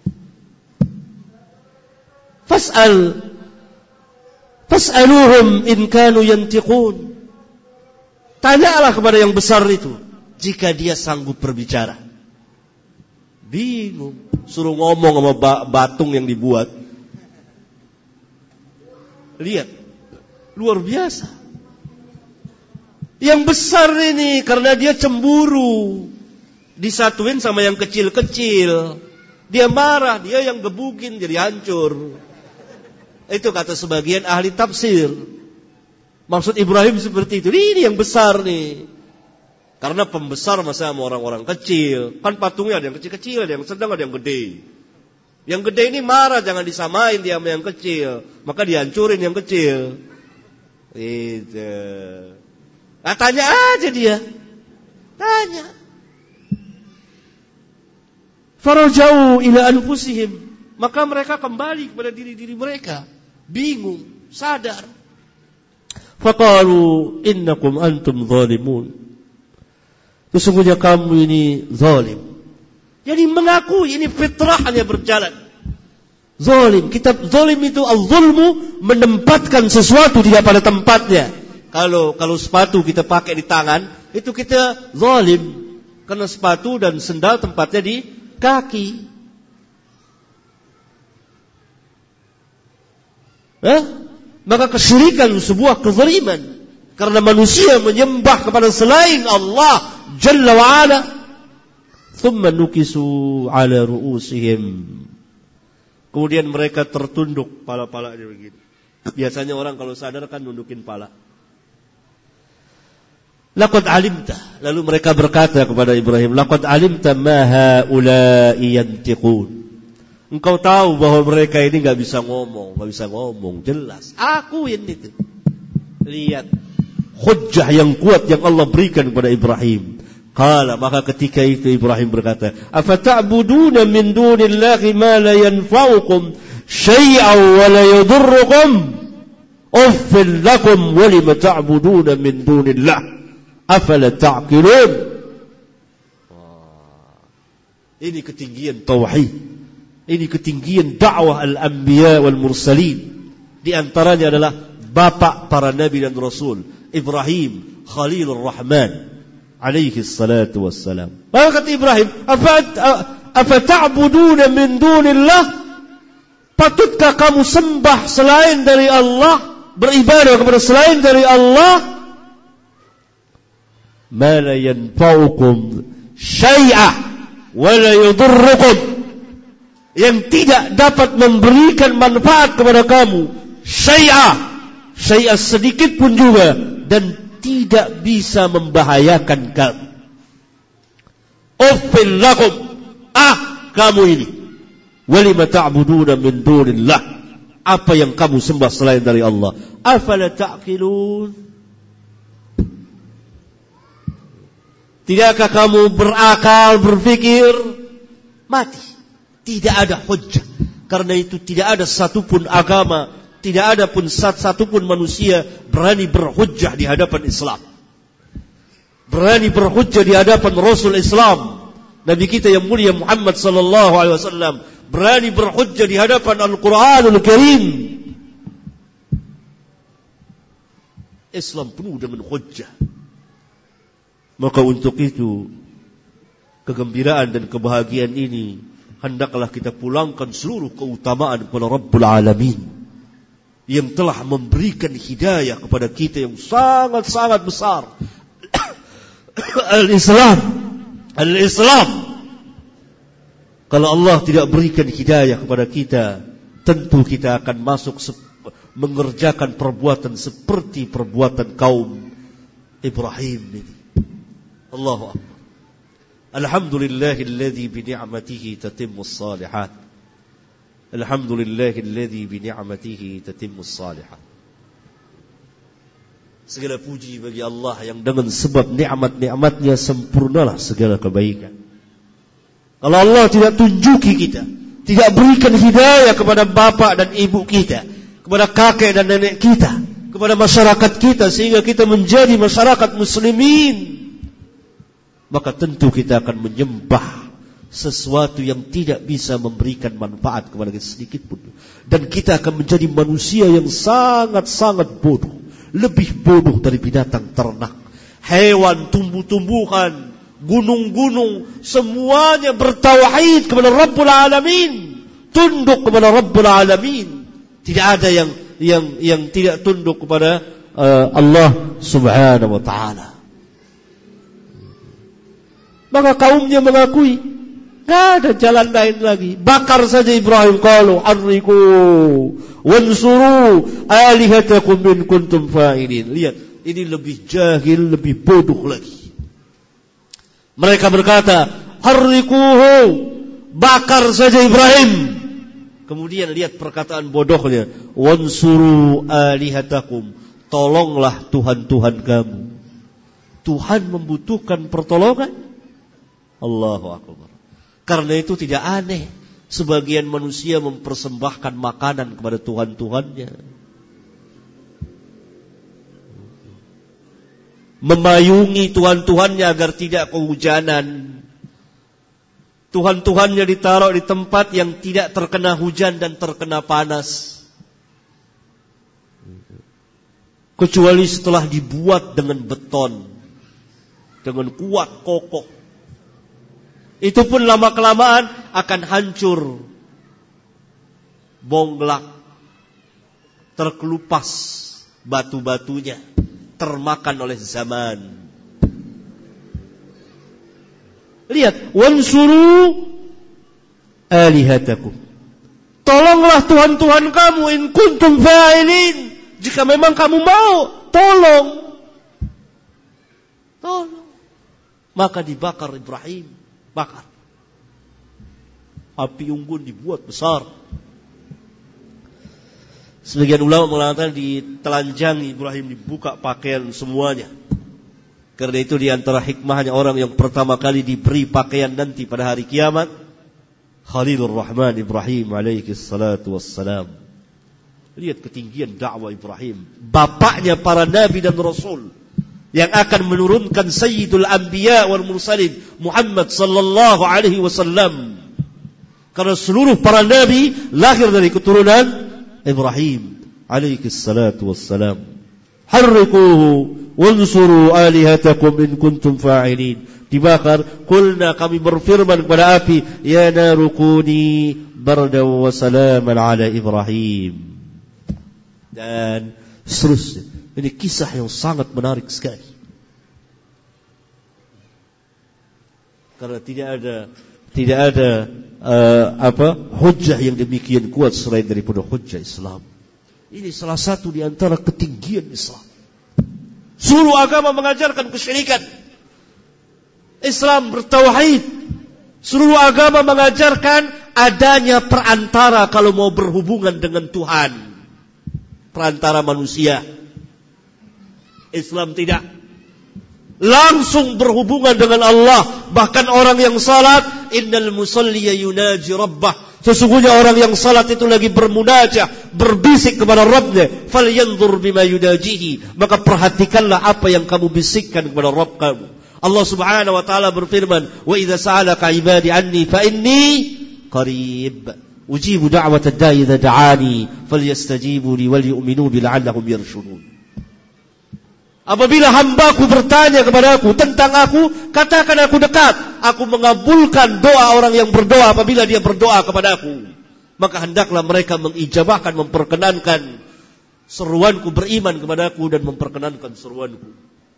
Fas'aluhum in kanu yantiqun. Tanyalah kepada yang besar itu jika dia sanggup berbicara. Bingung, suruh ngomong sama batung yang dibuat. Lihat, luar biasa. Yang besar ini karena dia cemburu, disatuin sama yang kecil-kecil. Dia marah, dia yang gebukin jadi hancur. Itu kata sebagian ahli tafsir. Maksud Ibrahim seperti itu. Ini yang besar nih. Karena pembesar masa sama orang-orang kecil. Kan patungnya ada yang kecil-kecil, ada yang sedang, ada yang gede. Yang gede ini marah, jangan disamain dia sama yang kecil. Maka dihancurin yang kecil. Itu. Nah, tanya aja dia. Tanya. Farajau ila anfusihim. Maka mereka kembali kepada diri-diri mereka. Bingung, sadar. Faqalu innakum antum zalimun. Sesungguhnya kamu ini zalim. Jadi mengakui ini fitrahnya berjalan. Zalim. Kitab zalim itu al-zulmu, menempatkan sesuatu tidak pada tempatnya. Kalau sepatu kita pakai di tangan, itu kita zalim. Karena sepatu dan sendal tempatnya di kaki. Maka kesyirikan sebuah kezaliman. Karena manusia menyembah kepada selain Allah Jalla wa'ala. Thumma nukisu ala ru'usihim. Kemudian mereka tertunduk pala-palanya begini. Biasanya orang kalau sadar kan nundukin pala. Laqad alimta. Lalu mereka berkata kepada Ibrahim, Laqad alimta ma ha'ula'i yantiqun. Engkau tahu bahwa mereka ini gak bisa ngomong. Jelas. Aku ini itu. Lihat. Hujjah yang kuat yang Allah berikan kepada Ibrahim. Qala, maka ketika itu Ibrahim berkata, afata'buduna min dunillahi ma la yanfa'ukum syai'an wa la yadurrukum. Uffil lakum wa lima ta'buduna min dunillah afala ta'qilun. Ini ketinggian tauhid. Ini ketinggian dakwah al-anbiya wal mursalin. Di antaranya adalah bapak para nabi dan rasul, Ibrahim Khalilur Rahman alaihi salatu wassalam. Maka kata Ibrahim, apa ta'buduna min dunillah? Patutkah kamu sembah selain dari Allah, beribadah kepada selain dari Allah? Ma la yanfa'ukum syai'a wa la yadurrukum, yang tidak dapat memberikan manfaat kepada kamu, syai'a sedikit pun juga, dan tidak bisa membahayakan kamu. Uffil lakum, kamu ini, walima ta'buduna min dunillah, apa yang kamu sembah selain dari Allah, afala ta'qilun, tidakkah kamu berakal, berfikir? Mati, tidak ada hujjah. Karena itu tidak ada satupun agama, tidak ada pun satupun manusia berani berhujjah di hadapan Islam, berani berhujjah di hadapan Rasul Islam, Nabi kita yang mulia Muhammad sallallahu alaihi wasallam, berani berhujjah di hadapan Al-Qur'anul Karim. Islam penuh dengan hujjah. Maka untuk itu, kegembiraan dan kebahagiaan ini hendaklah kita pulangkan seluruh keutamaan kepada Rabbul Alamin, yang telah memberikan hidayah kepada kita yang sangat-sangat besar. Al-Islam. Kalau Allah tidak berikan hidayah kepada kita, tentu kita akan masuk mengerjakan perbuatan seperti perbuatan kaum Ibrahim ini. Allahu Akbar. Alhamdulillahilladzi bi ni'matihi tatimmus shalihat. Alhamdulillahilladzi bi ni'matihi tatimmus shalihat. Segala puji bagi Allah yang dengan sebab nikmat-nikmatnya sempurnalah segala kebaikan. Kalau Allah tidak tunjuki kita, tidak berikan hidayah kepada bapak dan ibu kita, kepada kakek dan nenek kita, kepada masyarakat kita, sehingga kita menjadi masyarakat muslimin, maka tentu kita akan menyembah sesuatu yang tidak bisa memberikan manfaat kepada kita sedikit pun. Dan kita akan menjadi manusia yang sangat-sangat bodoh, lebih bodoh dari binatang ternak, hewan, tumbuh-tumbuhan, gunung-gunung, semuanya bertauhid kepada Rabbul Alamin, tunduk kepada Rabbul Alamin. Tidak ada yang tidak tunduk kepada Allah Subhanahu wa ta'ala. Maka kaumnya mengakui, tidak ada jalan lain lagi, bakar saja Ibrahim. Qalu harriku wansuru alihatakum in kuntum fa'ilin. Lihat, ini lebih jahil, lebih bodoh lagi. Mereka berkata, harrikuhu, bakar saja Ibrahim. Kemudian lihat perkataan bodohnya, wansuru alihatakum, tolonglah Tuhan-Tuhan kamu. Tuhan membutuhkan pertolongan. Allahu Akbar. Karena itu tidak aneh sebagian manusia mempersembahkan makanan kepada Tuhan-Tuhannya, memayungi Tuhan-Tuhannya agar tidak kehujanan. Tuhan-Tuhannya ditaruh di tempat yang tidak terkena hujan dan terkena panas, kecuali setelah dibuat dengan beton, dengan kuat kokoh. Itu pun lama-kelamaan akan hancur, bonglak, terkelupas batu-batunya, termakan oleh zaman. Lihat, wansuru alihatakum, tolonglah Tuhan-Tuhan kamu in kuntum fa'ilin, jika memang kamu mau, tolong. Maka dibakar Ibrahim, bakar. Api unggun dibuat besar. Sebagian ulama mengatakan ditelanjangi Ibrahim, dibuka pakaian semuanya. Karena itu di antara hikmahnya orang yang pertama kali diberi pakaian nanti pada hari kiamat, Khalilur Rahman Ibrahim alaihi salatu wassalam. Lihat ketinggian dakwah Ibrahim, bapaknya para nabi dan rasul, yang akan menurunkan Sayyidul Anbiya wal Mursalin Muhammad sallallahu alaihi wasallam. Karena seluruh para nabi lahir dari keturunan Ibrahim alaihi salatu wassalam. Harriquhu wansuru alihatakum in kuntum fa'ilin. Dibakar, kulna kami berfirman kepada api, ya narukuni bardan wa salaman ala Ibrahim. Dan seterusnya. Ini kisah yang sangat menarik sekali. Karena tidak ada hujjah yang demikian kuat selain daripada hujjah Islam. Ini salah satu di antara ketinggian Islam. Seluruh agama mengajarkan kesyirikan. Islam bertauhid. Seluruh agama mengajarkan adanya perantara kalau mau berhubungan dengan Tuhan. Perantara manusia. Islam tidak. Langsung berhubungan dengan Allah. Bahkan orang yang salat, innal musalliya yunaji rabbah. Sesungguhnya orang yang salat itu lagi bermunajah, berbisik kepada Rabbnya. Falyanzur bima yunajihi. Maka perhatikanlah apa yang kamu bisikkan kepada Rabb kamu. Allah Subhanahu wa taala berfirman, "Wa idza sa'alaka 'ibadi 'anni fa inni qarib." Ujibu da'watad da'i idza da'ani falyastajibu li wal yu'minu bi la'allahum yarshudun. Apabila hambaku bertanya kepadaku tentang aku, katakan aku dekat. Aku mengabulkan doa orang yang berdoa apabila dia berdoa kepadaku. Maka hendaklah mereka mengijabahkan, memperkenankan seruanku, beriman kepadaku dan memperkenankan seruanku.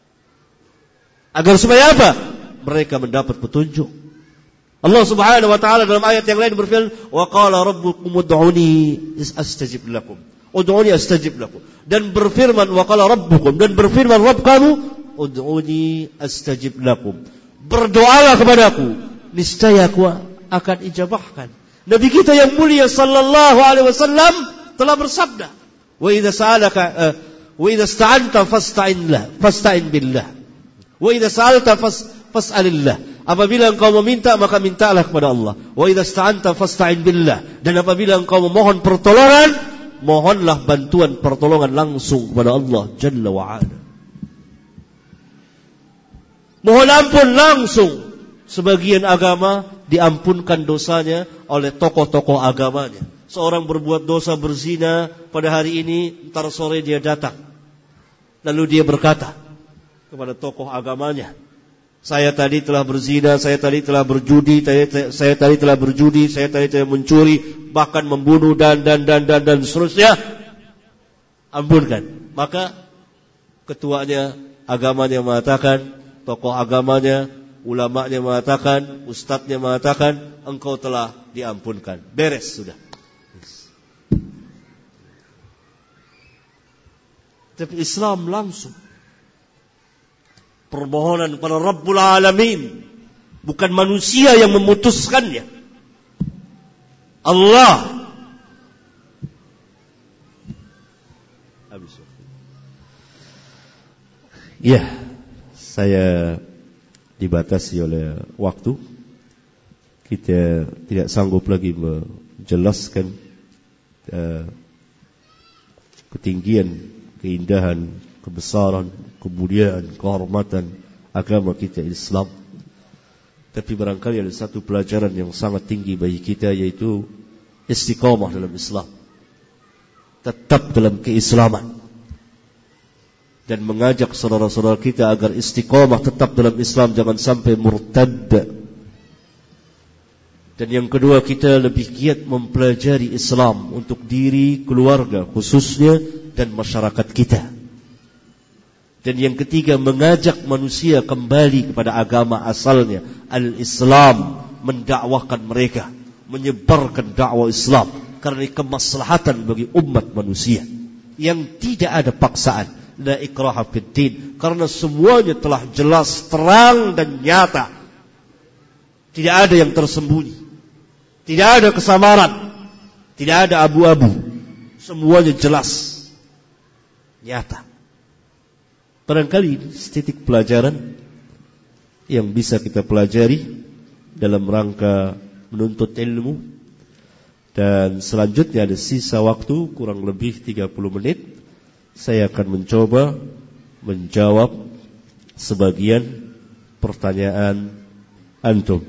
Agar supaya apa? Mereka mendapat petunjuk. Allah Subhanahu wa taala dalam ayat yang lain berfirman, "Wa qala rabbukum ud'uni astajib lakum." Ud'uni astajib lakum. Dan berfirman wa qala rabbukum, dan berfirman Rabb kamu, ud'uni astajib lakum. Berdoalah kepadaku, niscaya aku akan ijabahkan. Nabi kita yang mulia sallallahu alaihi wasallam telah bersabda, "Wa idza sa'alaka wa idza ista'anta fasta'in billah. Wa idza sa'alta fas'alillah." Apabila engkau meminta, maka mintalah kepada Allah. Wa idza ista'anta fasta'in billah. Dan apabila engkau memohon pertolongan, mohonlah bantuan pertolongan langsung kepada Allah Jalla wa Ala. Mohon ampun langsung. Sebagian agama diampunkan dosanya oleh tokoh-tokoh agamanya. Seorang berbuat dosa berzina pada hari ini, ntar sore dia datang. Lalu dia berkata kepada tokoh agamanya, saya tadi telah berzina, saya tadi telah berjudi, saya tadi telah berjudi, saya tadi telah mencuri, bahkan membunuh dan seterusnya. Ampunkan. Maka ketuanya agamanya mengatakan, tokoh agamanya, ulamanya mengatakan, ustadznya mengatakan, engkau telah diampunkan. Beres sudah. Tapi Islam langsung permohonan kepada Rabbul Alamin, bukan manusia yang memutuskannya. Allah. Ya, saya dibatasi oleh waktu. Kita tidak sanggup lagi menjelaskan ketinggian, keindahan, kebesaran, kemuliaan, kehormatan agama kita Islam. Tapi barangkali ada satu pelajaran yang sangat tinggi bagi kita, yaitu istiqamah dalam Islam. Tetap dalam keislaman. Dan mengajak saudara-saudara kita agar istiqamah tetap dalam Islam, jangan sampai murtad. Dan yang kedua, kita lebih giat mempelajari Islam untuk diri, keluarga khususnya, dan masyarakat kita. Dan yang ketiga, mengajak manusia kembali kepada agama asalnya, al-Islam, mendakwahkan mereka, menyebarkan dakwah Islam, karena ini kemaslahatan bagi umat manusia, yang tidak ada paksaan, la ikraha fid din, karena semuanya telah jelas, terang dan nyata. Tidak ada yang tersembunyi, tidak ada kesamaran, tidak ada abu-abu, semuanya jelas, nyata. Barangkali setitik pelajaran yang bisa kita pelajari dalam rangka menuntut ilmu Dan selanjutnya ada sisa waktu kurang lebih 30 menit. Saya akan mencoba menjawab sebagian pertanyaan antum.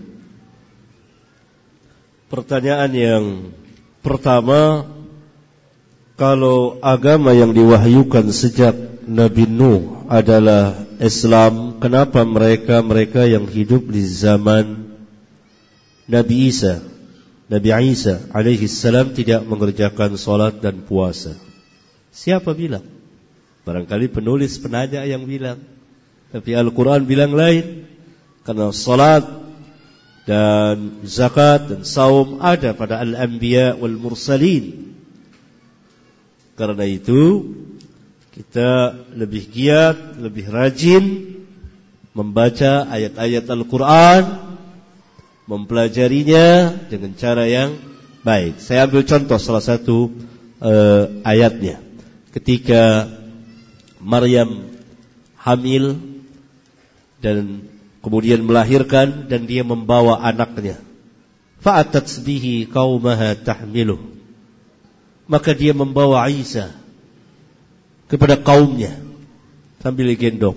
Pertanyaan yang pertama, kalau agama yang diwahyukan sejak Nabi Nuh adalah Islam, kenapa mereka yang hidup di zaman Nabi Isa alaihi salam tidak mengerjakan salat dan puasa? Siapa bilang? Barangkali penulis penanya yang bilang, tapi Al-Quran bilang lain. Karena salat dan zakat dan saum ada pada al-anbiya wal mursalin. Karena itu kita lebih giat, lebih rajin membaca ayat-ayat Al-Quran, mempelajarinya dengan cara yang baik. Saya ambil contoh salah satu ayatnya. Ketika Maryam hamil dan kemudian melahirkan dan dia membawa anaknya, fa'atat bihi qaumaha tahmiluh, maka dia membawa Isa kepada kaumnya sambil digendong.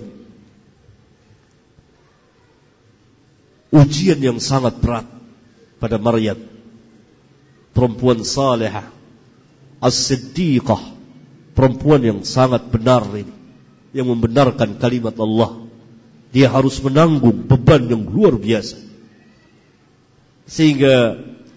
Ujian yang sangat berat pada Maryam, perempuan salihah, as-siddiqah, perempuan yang sangat benar ini, yang membenarkan kalimat Allah. Dia harus menanggung beban yang luar biasa. Sehingga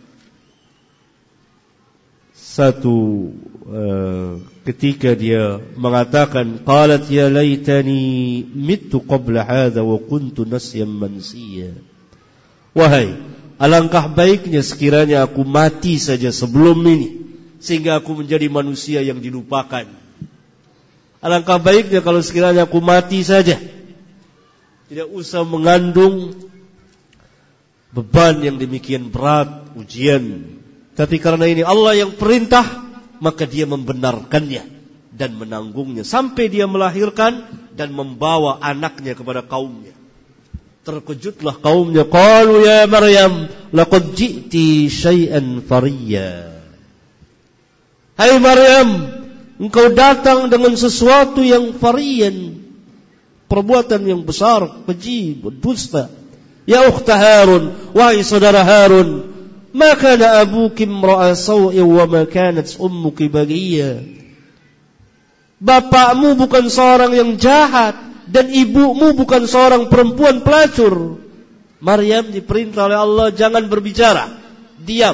ketika dia mengatakan, qalat ya laitani mittu qabla hadha wa kuntu nasyan mansiya. Wahai, alangkah baiknya sekiranya aku mati saja sebelum ini, sehingga aku menjadi manusia yang dilupakan. Alangkah baiknya kalau sekiranya aku mati saja, tidak usah mengandung beban yang demikian berat, ujian. Tapi karena ini Allah yang perintah, maka dia membenarkannya dan menanggungnya sampai dia melahirkan dan membawa anaknya kepada kaumnya. Terkejutlah kaumnya, qalu ya Maryam laqad ji'ti syai'an fariyya. Hai Maryam, engkau datang dengan sesuatu yang fariyan, perbuatan yang besar, keji, dusta. Ya ukhta Harun, wahai saudara Harun, ma kana abuki imra'a saw'in wa ma kanat ummuki baghiyya. Bapakmu bukan seorang yang jahat dan ibumu bukan seorang perempuan pelacur. Maryam diperintah oleh Allah jangan berbicara, diam.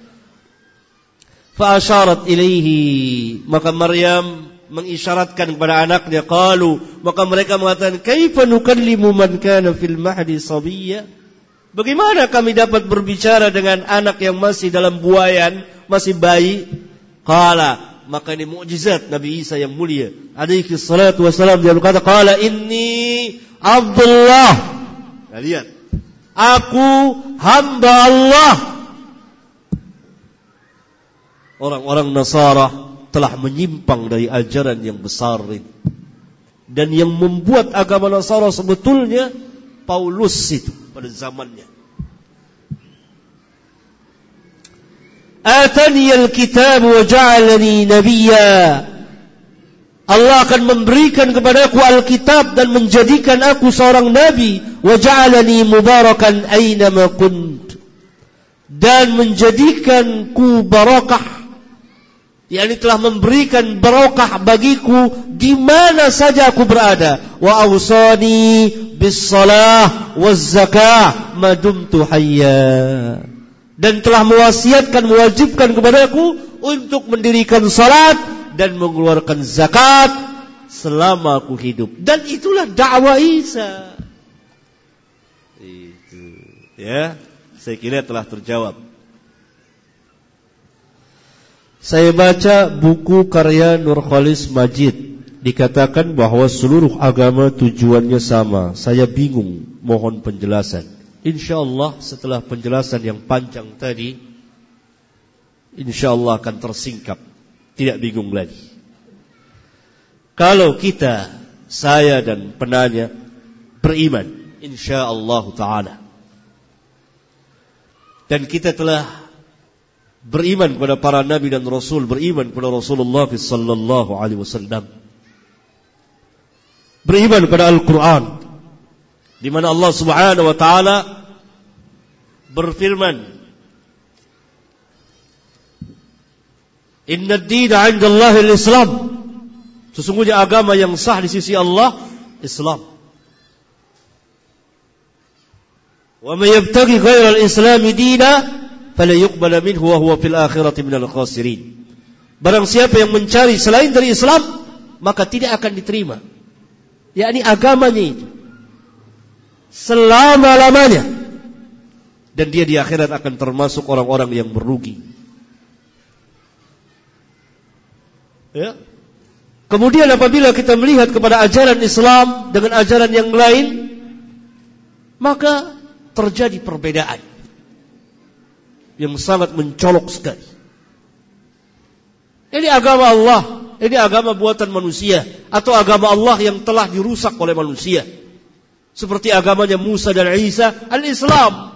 Fa asyarat ilaihi, maka Maryam mengisyaratkan kepada anaknya. Qalu, maka mereka mengatakan, kaifa nukallimu man kana fil mahdi sabiyya? Bagaimana kami dapat berbicara dengan anak yang masih dalam buayan, masih bayi? Qala, maka ini mukjizat Nabi Isa yang mulia alaihi salatu wassalam. Dia berkata, qala inni Abdullah. Nah, lihat, aku hamba Allah. Orang-orang Nasara telah menyimpang dari ajaran yang besar ini. Dan yang membuat agama Nasara sebetulnya Paulus itu pada zamannya. Atani al-kitab wa ja'alani nabiyya. Allah akan memberikan kepadaku Alkitab dan menjadikan aku seorang nabi. Wa ja'alani mubarakan aynama kunt, dan menjadikanku barakah, yakni telah memberikan barakah bagiku di mana saja aku berada. Wa awsani bis salah waz zakah ma dumtu hayya, dan telah mewajibkan kepadaku untuk mendirikan salat dan mengeluarkan zakat selama aku hidup. Dan itulah dakwah Isa. Itu, ya, saya kira telah terjawab. Saya baca buku karya Nurkhalis Majid, dikatakan bahwa seluruh agama tujuannya sama. Saya bingung, mohon penjelasan. InsyaAllah setelah penjelasan yang panjang tadi, InsyaAllah akan tersingkap, tidak bingung lagi. Kalau kita, saya dan penanya beriman, InsyaAllah ta'ala, dan kita telah beriman kepada para nabi dan rasul, beriman kepada Rasulullah sallallahu alaihi wasallam, beriman kepada Al-Quran, di mana Allah Subhanahu wa taala berfirman, "Inna ad-dina 'inda Allahi al-Islam." Sesungguhnya agama yang sah di sisi Allah Islam. "Wa may yabtaghi ghayra al-Islam dina fala yuqbal minhu wa huwa fil akhirati minal khasirin." Barang siapa yang mencari selain dari Islam, maka tidak akan diterima, yakni agamanya itu selama-lamanya, dan dia di akhirat akan termasuk orang-orang yang merugi. Ya. Kemudian apabila kita melihat kepada ajaran Islam dengan ajaran yang lain, maka terjadi perbedaan yang sangat mencolok sekali. Ini agama Allah, ini agama buatan manusia, atau agama Allah yang telah dirusak oleh manusia, seperti agamanya Musa dan Isa, al-Islam.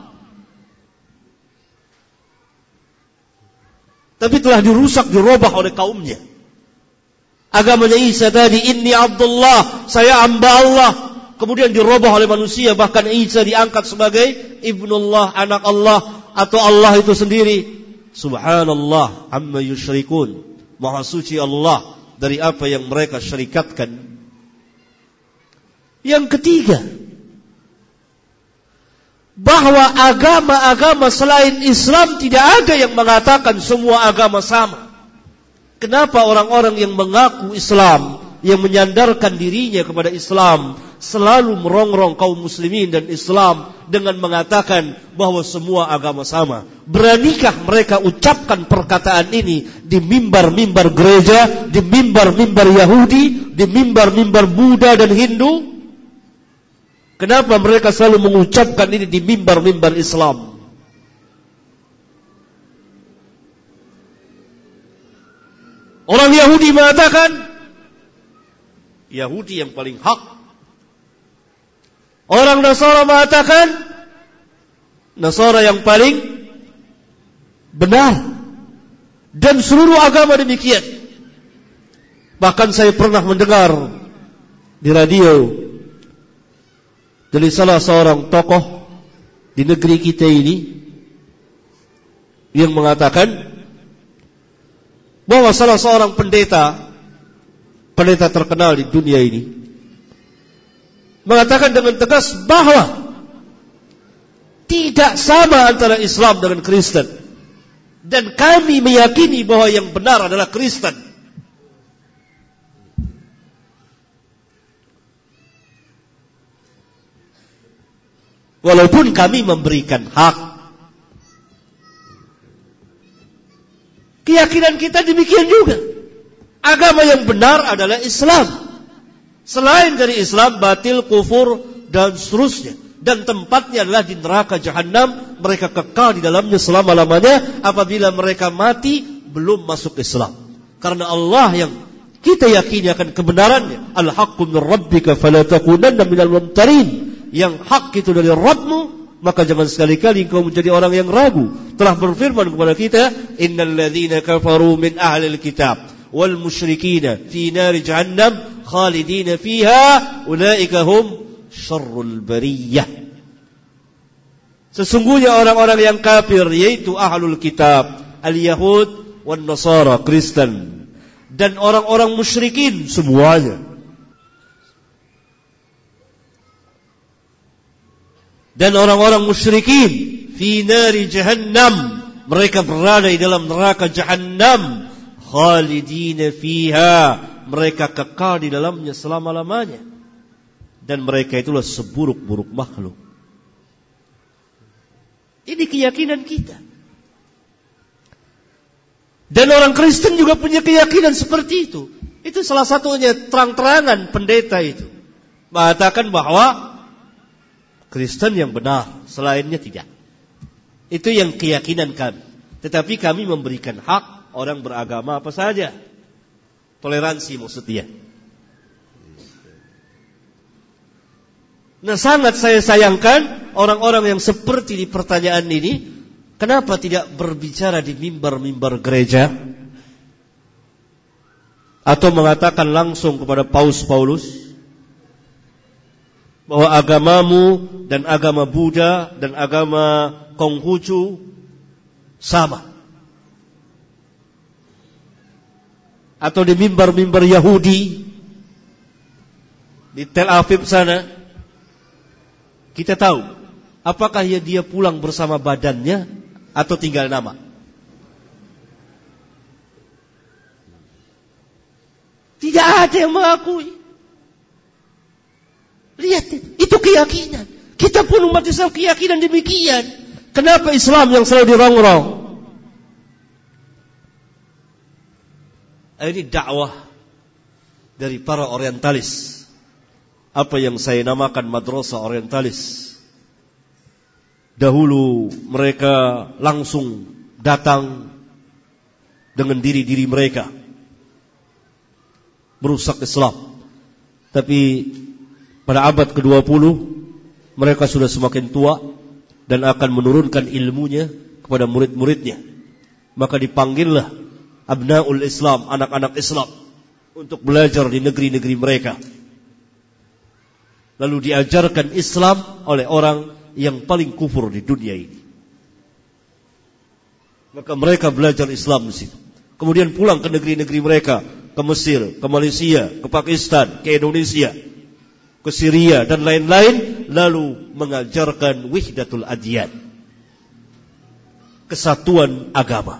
Tapi telah dirusak, dirubah oleh kaumnya. Agamanya Isa tadi, inni Abdullah, saya hamba Allah, kemudian dirubah oleh manusia. Bahkan Isa diangkat sebagai ibnullah, anak Allah, atau Allah itu sendiri. Subhanallah amma yusyrikun. Maha suci Allah dari apa yang mereka syirikatkan. Yang ketiga, bahwa agama-agama selain Islam tidak ada yang mengatakan semua agama sama. Kenapa orang-orang yang mengaku Islam, yang menyandarkan dirinya kepada Islam, selalu merongrong kaum muslimin dan Islam dengan mengatakan bahwa semua agama sama? Beranikah mereka ucapkan perkataan ini di mimbar-mimbar gereja, di mimbar-mimbar Yahudi, di mimbar-mimbar Buddha dan Hindu? Kenapa mereka selalu mengucapkan ini di mimbar-mimbar Islam? Orang Yahudi mengatakan Yahudi yang paling hak. Orang Nasara mengatakan Nasara yang paling benar. Dan seluruh agama demikian. Bahkan saya pernah mendengar di radio dari salah seorang tokoh di negeri kita ini yang mengatakan bahwa salah seorang pendeta terkenal di dunia ini mengatakan dengan tegas bahwa tidak sama antara Islam dengan Kristen, dan kami meyakini bahwa yang benar adalah Kristen. Walaupun kami memberikan hak, keyakinan kita demikian juga. Agama yang benar adalah Islam. Selain dari Islam, batil, kufur, dan seterusnya. Dan tempatnya adalah di neraka Jahannam. Mereka kekal di dalamnya selama-lamanya apabila mereka mati belum masuk Islam. Karena Allah yang kita yakini akan kebenarannya, al-haqqu min rabbika fala takunanna minal mumtarin. Yang hak itu dari Rabbmu, maka jangan sekali-kali engkau menjadi orang yang ragu. Telah berfirman kepada kita, innal ladzina kafaru min ahlil kitab wal musyrikina fi nari jahannam khalidina fiha ulaika hum syarrul bariyah. Sesungguhnya orang-orang yang kafir, yaitu ahlul kitab, al-yahud wan nasara, Kristen, dan orang-orang musyrikin semuanya, dan orang-orang musyrikin fi nari jahannam, mereka berada di dalam neraka Jahannam, khalidina fiha, mereka kekal di dalamnya selama-lamanya, dan mereka itulah seburuk-buruk makhluk. Ini keyakinan kita. Dan orang Kristen juga punya keyakinan seperti itu. Itu salah satunya, terang-terangan pendeta itu mengatakan bahwa Kristen yang benar, selainnya tidak. Itu yang keyakinan kami. Tetapi kami memberikan hak orang beragama apa saja. Toleransi maksudnya. Nah, sangat saya sayangkan orang-orang yang seperti di pertanyaan ini Kenapa tidak berbicara di mimbar-mimbar gereja? Atau mengatakan langsung kepada Paus Paulus bahwa agamamu dan agama Buddha dan agama Konghucu sama. Atau di mimbar-mimbar Yahudi di Tel Aviv sana, kita tahu apakah dia pulang bersama badannya atau tinggal nama. Tidak ada yang mengakui. Lihat, itu keyakinan. Kita pun umat Islam keyakinan demikian. Kenapa Islam yang selalu dirongrong? Ini dakwah dari para orientalis. Apa yang saya namakan madrasah orientalis. Dahulu mereka langsung datang dengan diri-diri mereka merusak Islam. Tapi pada abad ke-20 mereka sudah semakin tua dan akan menurunkan ilmunya kepada murid-muridnya. Maka dipanggillah abnaul Islam, anak-anak Islam, untuk belajar di negeri-negeri mereka. Lalu diajarkan Islam oleh orang yang paling kufur di dunia ini. Maka mereka belajar Islam di situ. Kemudian pulang ke negeri-negeri mereka, ke Mesir, ke Malaysia, ke Pakistan, ke Indonesia, ke Syria dan lain-lain, lalu mengajarkan wihdatul adyan, kesatuan agama.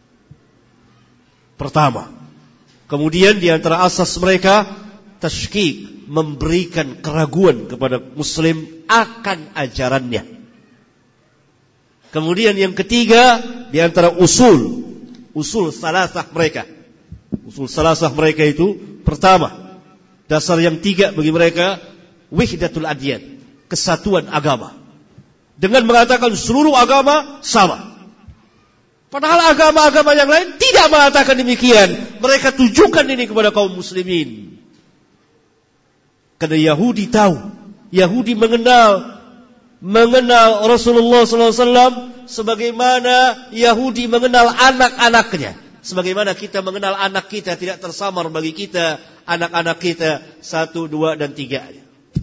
Pertama. Kemudian di antara asas mereka tasykik, memberikan keraguan kepada muslim akan ajarannya. Kemudian yang ketiga, di antara usul salasah mereka. Usul salasah mereka itu pertama, dasar yang tiga bagi mereka, wihdatul adyan, kesatuan agama. Dengan mengatakan seluruh agama sama. Padahal agama-agama yang lain tidak mengatakan demikian. Mereka tujukan ini kepada kaum muslimin. Karena Yahudi tahu, Yahudi mengenal Rasulullah SAW sebagaimana Yahudi mengenal anak-anaknya. Sebagaimana kita mengenal anak kita, tidak tersamar bagi kita anak-anak kita 1, 2, dan 3.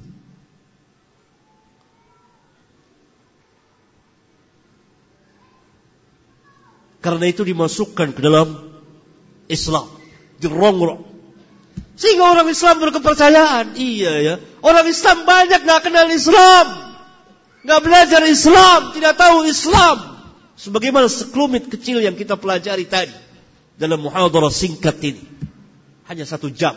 Karena itu dimasukkan ke dalam Islam, dirongrong. Sehingga orang Islam berkepercayaan. Iya ya, orang Islam banyak gak kenal Islam, gak belajar Islam, tidak tahu Islam. Sebagaimana sekelumit kecil yang kita pelajari tadi dalam muhadarah singkat ini, hanya 1 jam.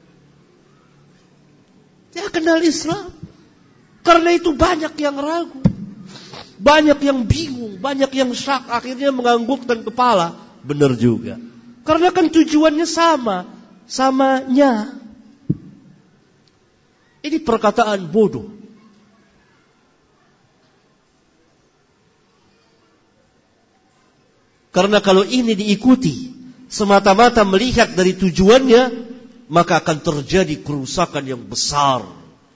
Dia kenal Islam. Karena itu banyak yang ragu, banyak yang bingung, banyak yang syak, akhirnya menganggukkan kepala. Benar juga. Karena kan tujuannya samanya. Ini perkataan bodoh. Karena kalau ini diikuti semata-mata melihat dari tujuannya, maka akan terjadi kerusakan yang besar.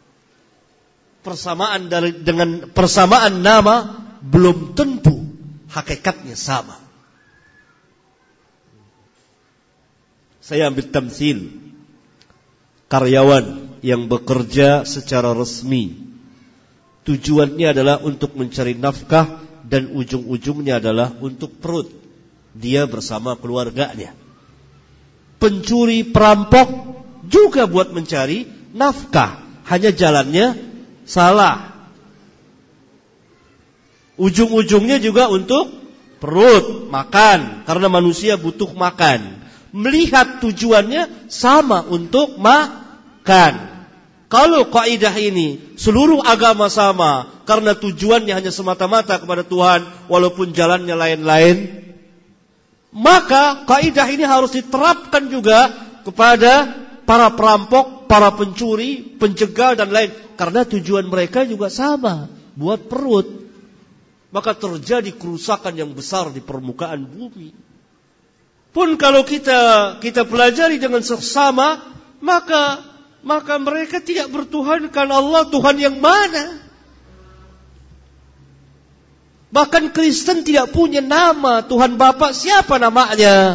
Dengan persamaan nama belum tentu hakikatnya sama. Saya ambil tamsil karyawan yang bekerja secara resmi. Tujuannya adalah untuk mencari nafkah dan ujung-ujungnya adalah untuk perut dia bersama keluarganya. Pencuri, perampok juga buat mencari nafkah, hanya jalannya salah. Ujung-ujungnya juga untuk perut, makan, karena manusia butuh makan. Melihat tujuannya sama, untuk makan. Kalau kaidah ini seluruh agama sama karena tujuannya hanya semata-mata kepada Tuhan walaupun jalannya lain-lain, maka kaidah ini harus diterapkan juga kepada para perampok, para pencuri, penjegal dan lain, karena tujuan mereka juga sama, buat perut. Maka terjadi kerusakan yang besar di permukaan bumi. Pun kalau kita pelajari dengan seksama, maka mereka tidak bertuhankan Allah. Tuhan yang mana? Bahkan Kristen tidak punya nama Tuhan Bapa, siapa namanya?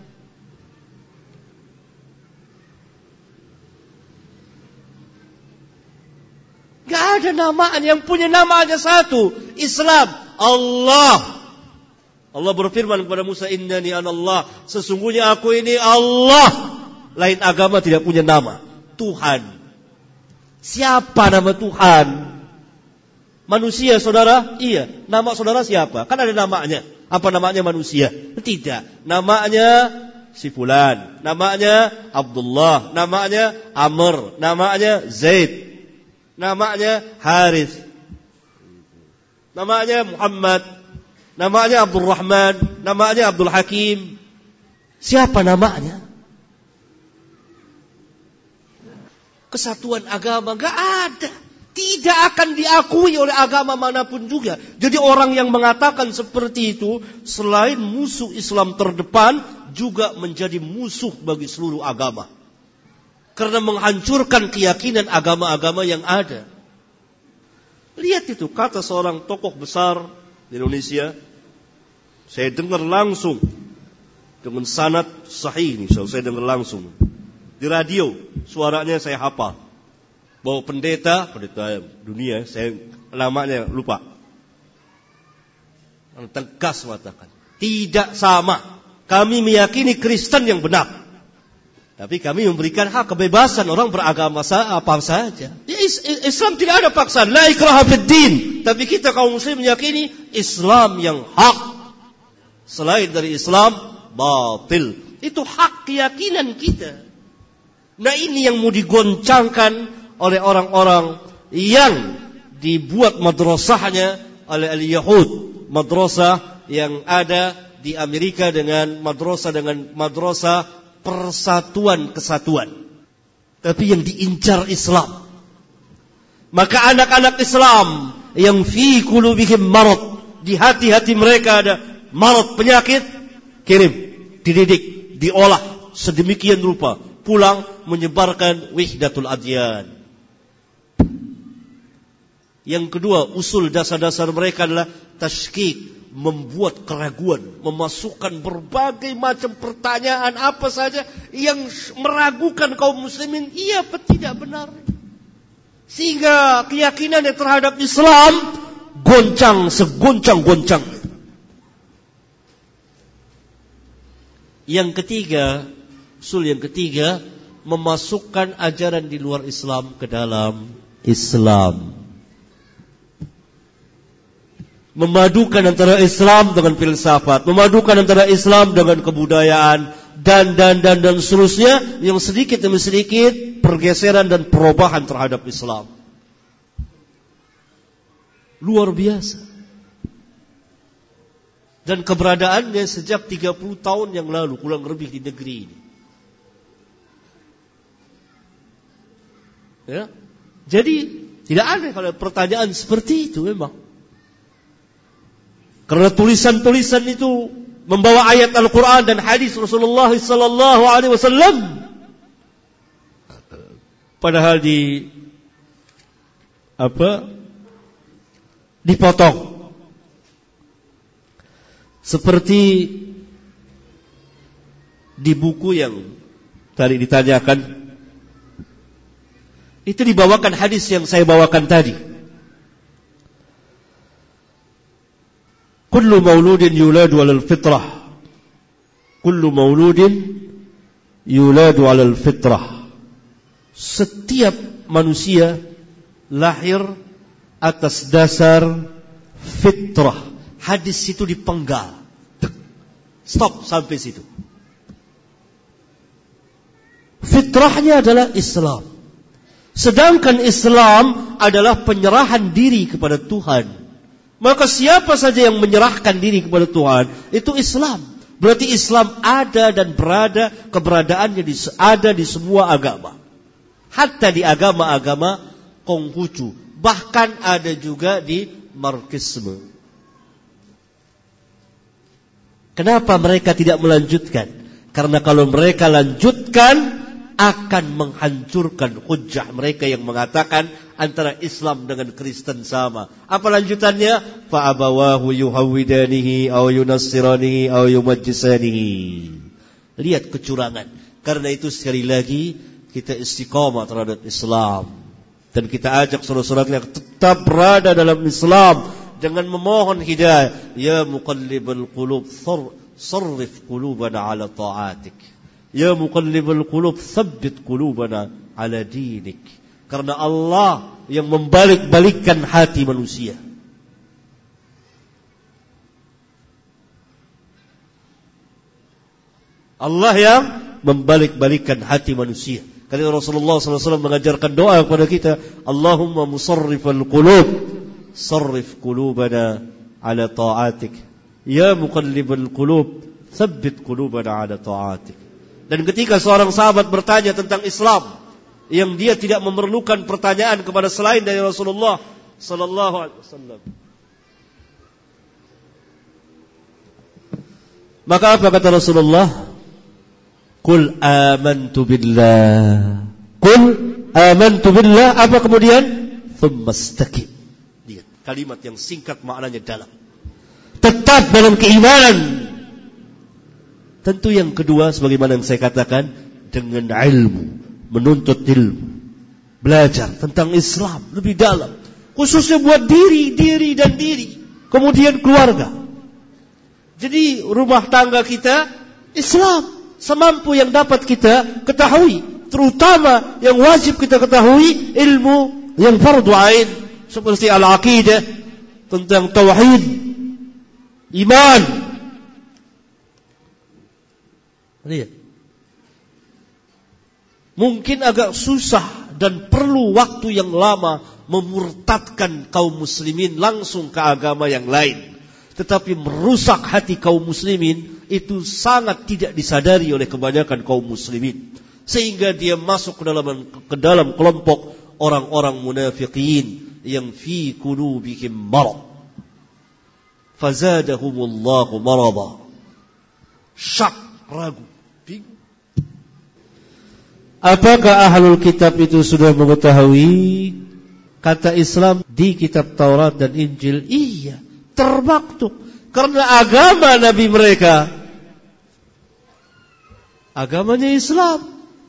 Gak ada namanya, yang punya nama hanya satu, Islam, Allah. Allah berfirman kepada Musa, innani anallah, sesungguhnya aku ini Allah. Lain agama tidak punya nama, Tuhan. Siapa nama Tuhan? Manusia, saudara? Iya. Nama saudara siapa? Kan ada namanya. Apa namanya manusia? Tidak. Namanya si fulan. Namanya Abdullah. Namanya Amr. Namanya Zaid. Namanya Harith. Namanya Muhammad. Namanya Abdul Rahman. Namanya Abdul Hakim. Siapa namanya? Kesatuan agama gak ada. Tidak akan diakui oleh agama manapun juga. Jadi orang yang mengatakan seperti itu, selain musuh Islam terdepan, juga menjadi musuh bagi seluruh agama. Karena menghancurkan keyakinan agama-agama yang ada. Lihat itu, kata seorang tokoh besar di Indonesia. Saya dengar langsung. Dengan sanad sahih ini, saya dengar langsung. Di radio, suaranya saya hafal. Bahwa pendeta dunia, saya namanya lupa. Tegas mengatakan, tidak sama. Kami meyakini Kristen yang benar, tapi kami memberikan hak kebebasan orang beragama apa saja. Islam tidak ada paksaan, la ikraha fid din. Tapi kita kaum muslim meyakini Islam yang hak. Selain dari Islam, batil. Itu hak keyakinan kita. Nah ini yang mau digoncangkan oleh orang-orang yang dibuat madrasahnya oleh al-Yahud. Madrasah yang ada di Amerika dengan madrasah persatuan kesatuan. Tapi yang diincar Islam. Maka anak-anak Islam yang fi qulubihim marad, di hati-hati mereka ada marad, penyakit, kirim, dididik, diolah sedemikian rupa, pulang menyebarkan wihdatul adyan. Yang kedua, usul dasar-dasar mereka adalah tashkik, membuat keraguan, memasukkan berbagai macam pertanyaan apa saja yang meragukan kaum muslimin, iya atau tidak benar. Sehingga keyakinannya terhadap Islam goncang, segoncang-goncang. Yang ketiga, usul yang ketiga, memasukkan ajaran di luar Islam ke dalam Islam. Memadukan antara Islam dengan filsafat, memadukan antara Islam dengan kebudayaan, dan seterusnya, yang sedikit demi sedikit pergeseran dan perubahan terhadap Islam. Luar biasa. Dan keberadaannya sejak 30 tahun yang lalu, kurang lebih di negeri ini. Ya. Jadi tidak aneh kalau pertanyaan seperti itu memang. Karena tulisan-tulisan itu membawa ayat Al-Quran dan hadis Rasulullah sallallahu alaihi wasallam. Padahal dipotong. Seperti di buku yang tadi ditanyakan, itu dibawakan hadis yang saya bawakan tadi. Kullu mauludin yuladu 'alal fitrah. Kullu mauludin yuladu 'alal fitrah. Setiap manusia lahir atas dasar fitrah. Hadis itu dipenggal. Stop sampai situ. Fitrahnya adalah Islam. Sedangkan Islam adalah penyerahan diri kepada Tuhan. Maka siapa saja yang menyerahkan diri kepada Tuhan, itu Islam. Berarti Islam ada dan berada, keberadaannya ada di semua agama. Hatta di agama-agama Konghucu. Bahkan ada juga di Marxisme. Kenapa mereka tidak melanjutkan? Karena kalau mereka lanjutkan, akan menghancurkan hujjah mereka yang mengatakan antara Islam dengan Kristen sama. Apa lanjutannya? Fa abawahu yuhawwidanihi aw yunassiranihi aw yumajjisanihi. Lihat kecurangan. Karena itu sekali lagi kita istiqamah terhadap Islam dan kita ajak saudara-saudara kita tetap berada dalam Islam dengan memohon hidayah. Ya muqallibal qulub sarrif qulubana ala ta'atik. Ya muqallibal qulub tsabbit qulubana ala dinik. Karena Allah yang membalik-balikkan hati manusia. Allah yang membalik-balikkan hati manusia. Karena Rasulullah SAW mengajarkan doa kepada kita, Allahumma musarrifal qulub, sarrif qulubana ala ta'atik. Ya muqallibal qulub, tsabbit qulubana ala ta'atik. Dan ketika seorang sahabat bertanya tentang Islam, yang dia tidak memerlukan pertanyaan kepada selain dari Rasulullah sallallahu alaihi wasallam, maka apa kata Rasulullah? Qul amantu billah. Qul amantu billah. Apa kemudian? Tsumma istaqim. Lihat kalimat yang singkat maknanya dalam. Tetap dalam keimanan. Tentu yang kedua sebagaimana yang saya katakan, dengan ilmu, menuntut ilmu, belajar tentang Islam lebih dalam, khususnya buat diri dan diri, kemudian keluarga. Jadi rumah tangga kita Islam semampu yang dapat kita ketahui, terutama yang wajib kita ketahui ilmu yang fardu ain seperti al-aqidah, tentang tauhid, iman. Lihat. Mungkin agak susah dan perlu waktu yang lama memurtadkan kaum muslimin langsung ke agama yang lain. Tetapi merusak hati kaum muslimin itu sangat tidak disadari oleh kebanyakan kaum muslimin. Sehingga dia masuk ke dalam kelompok orang-orang munafiqin yang fi qulubihim marad. Fazadahumullahu marada. Syak, ragu, bingung. Apakah ahlul kitab itu sudah mengetahui kata Islam di kitab Taurat dan Injil? Iya, termaktub. Karena agama Nabi mereka, agamanya Islam.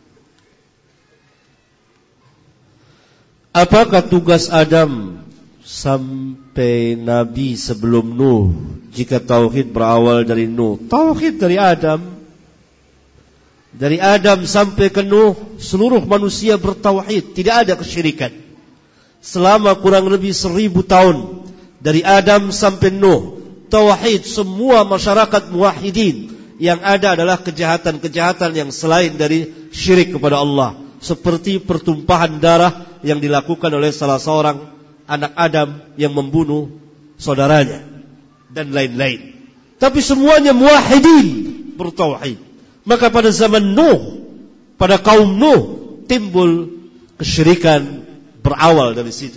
Apakah tugas Adam sampai Nabi sebelum Nuh? Jika tauhid berawal dari Nuh, tauhid dari Adam. Dari Adam sampai ke Nuh, seluruh manusia bertauhid, tidak ada kesyirikan. Selama kurang lebih 1000 tahun, dari Adam sampai Nuh, tauhid, semua masyarakat muwahhidin. Yang ada adalah kejahatan-kejahatan yang selain dari syirik kepada Allah, seperti pertumpahan darah yang dilakukan oleh salah seorang anak Adam yang membunuh saudaranya, dan lain-lain. Tapi semuanya muwahhidin, bertauhid. Maka pada zaman Nuh, pada kaum Nuh, timbul kesyirikan berawal dari situ.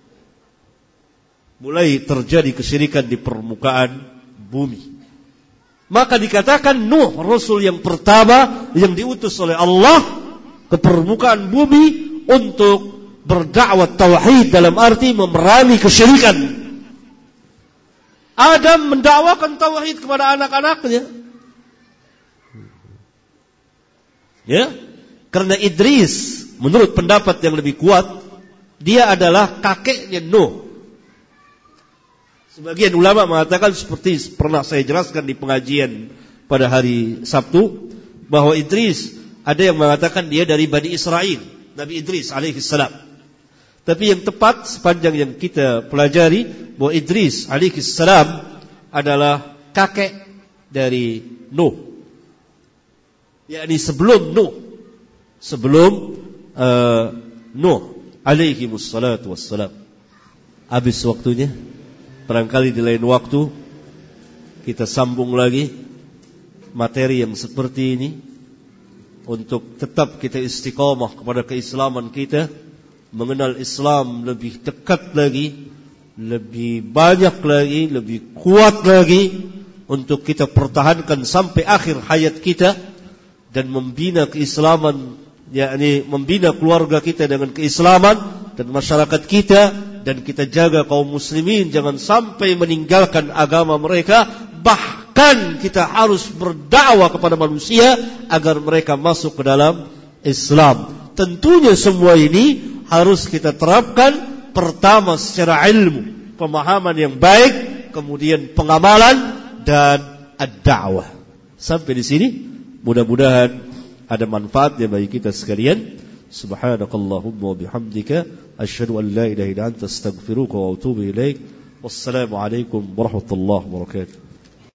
Mulai terjadi kesyirikan di permukaan bumi. Maka dikatakan Nuh, Rasul yang pertama yang diutus oleh Allah ke permukaan bumi untuk berdakwah tauhid, dalam arti memerangi kesyirikan. Adam mendakwakan tauhid kepada anak-anaknya. Ya, karena Idris menurut pendapat yang lebih kuat, dia adalah kakeknya Nuh. Sebagian ulama mengatakan seperti pernah saya jelaskan di pengajian pada hari Sabtu, bahwa Idris ada yang mengatakan dia dari Bani Israel, Nabi Idris alaihissalam. Tapi yang tepat sepanjang yang kita pelajari, bahwa Idris alaihissalam adalah kakek dari Nuh. yakni sebelum Nuh alaihi wassalatu wassalam. Habis waktunya, barangkali di lain waktu kita sambung lagi materi yang seperti ini untuk tetap kita istiqamah kepada keislaman kita, mengenal Islam lebih dekat lagi, lebih banyak lagi, lebih kuat lagi, untuk kita pertahankan sampai akhir hayat kita dan membina keislaman yakni membina keluarga kita dengan keislaman dan masyarakat kita, dan kita jaga kaum muslimin jangan sampai meninggalkan agama mereka. Bahkan kita harus berdakwah kepada manusia agar mereka masuk ke dalam Islam. Tentunya semua ini harus kita terapkan, pertama secara ilmu, pemahaman yang baik, kemudian pengamalan dan ad-da'wah. Sampai di sini mudah-mudahan ada manfaatnya bagi kita sekalian. Subhanakallahumma wa bihamdika asyhadu an la ilaha illa anta astaghfiruka wa atubu ilaik. Wassalamu alaikum warahmatullahi wabarakatuh.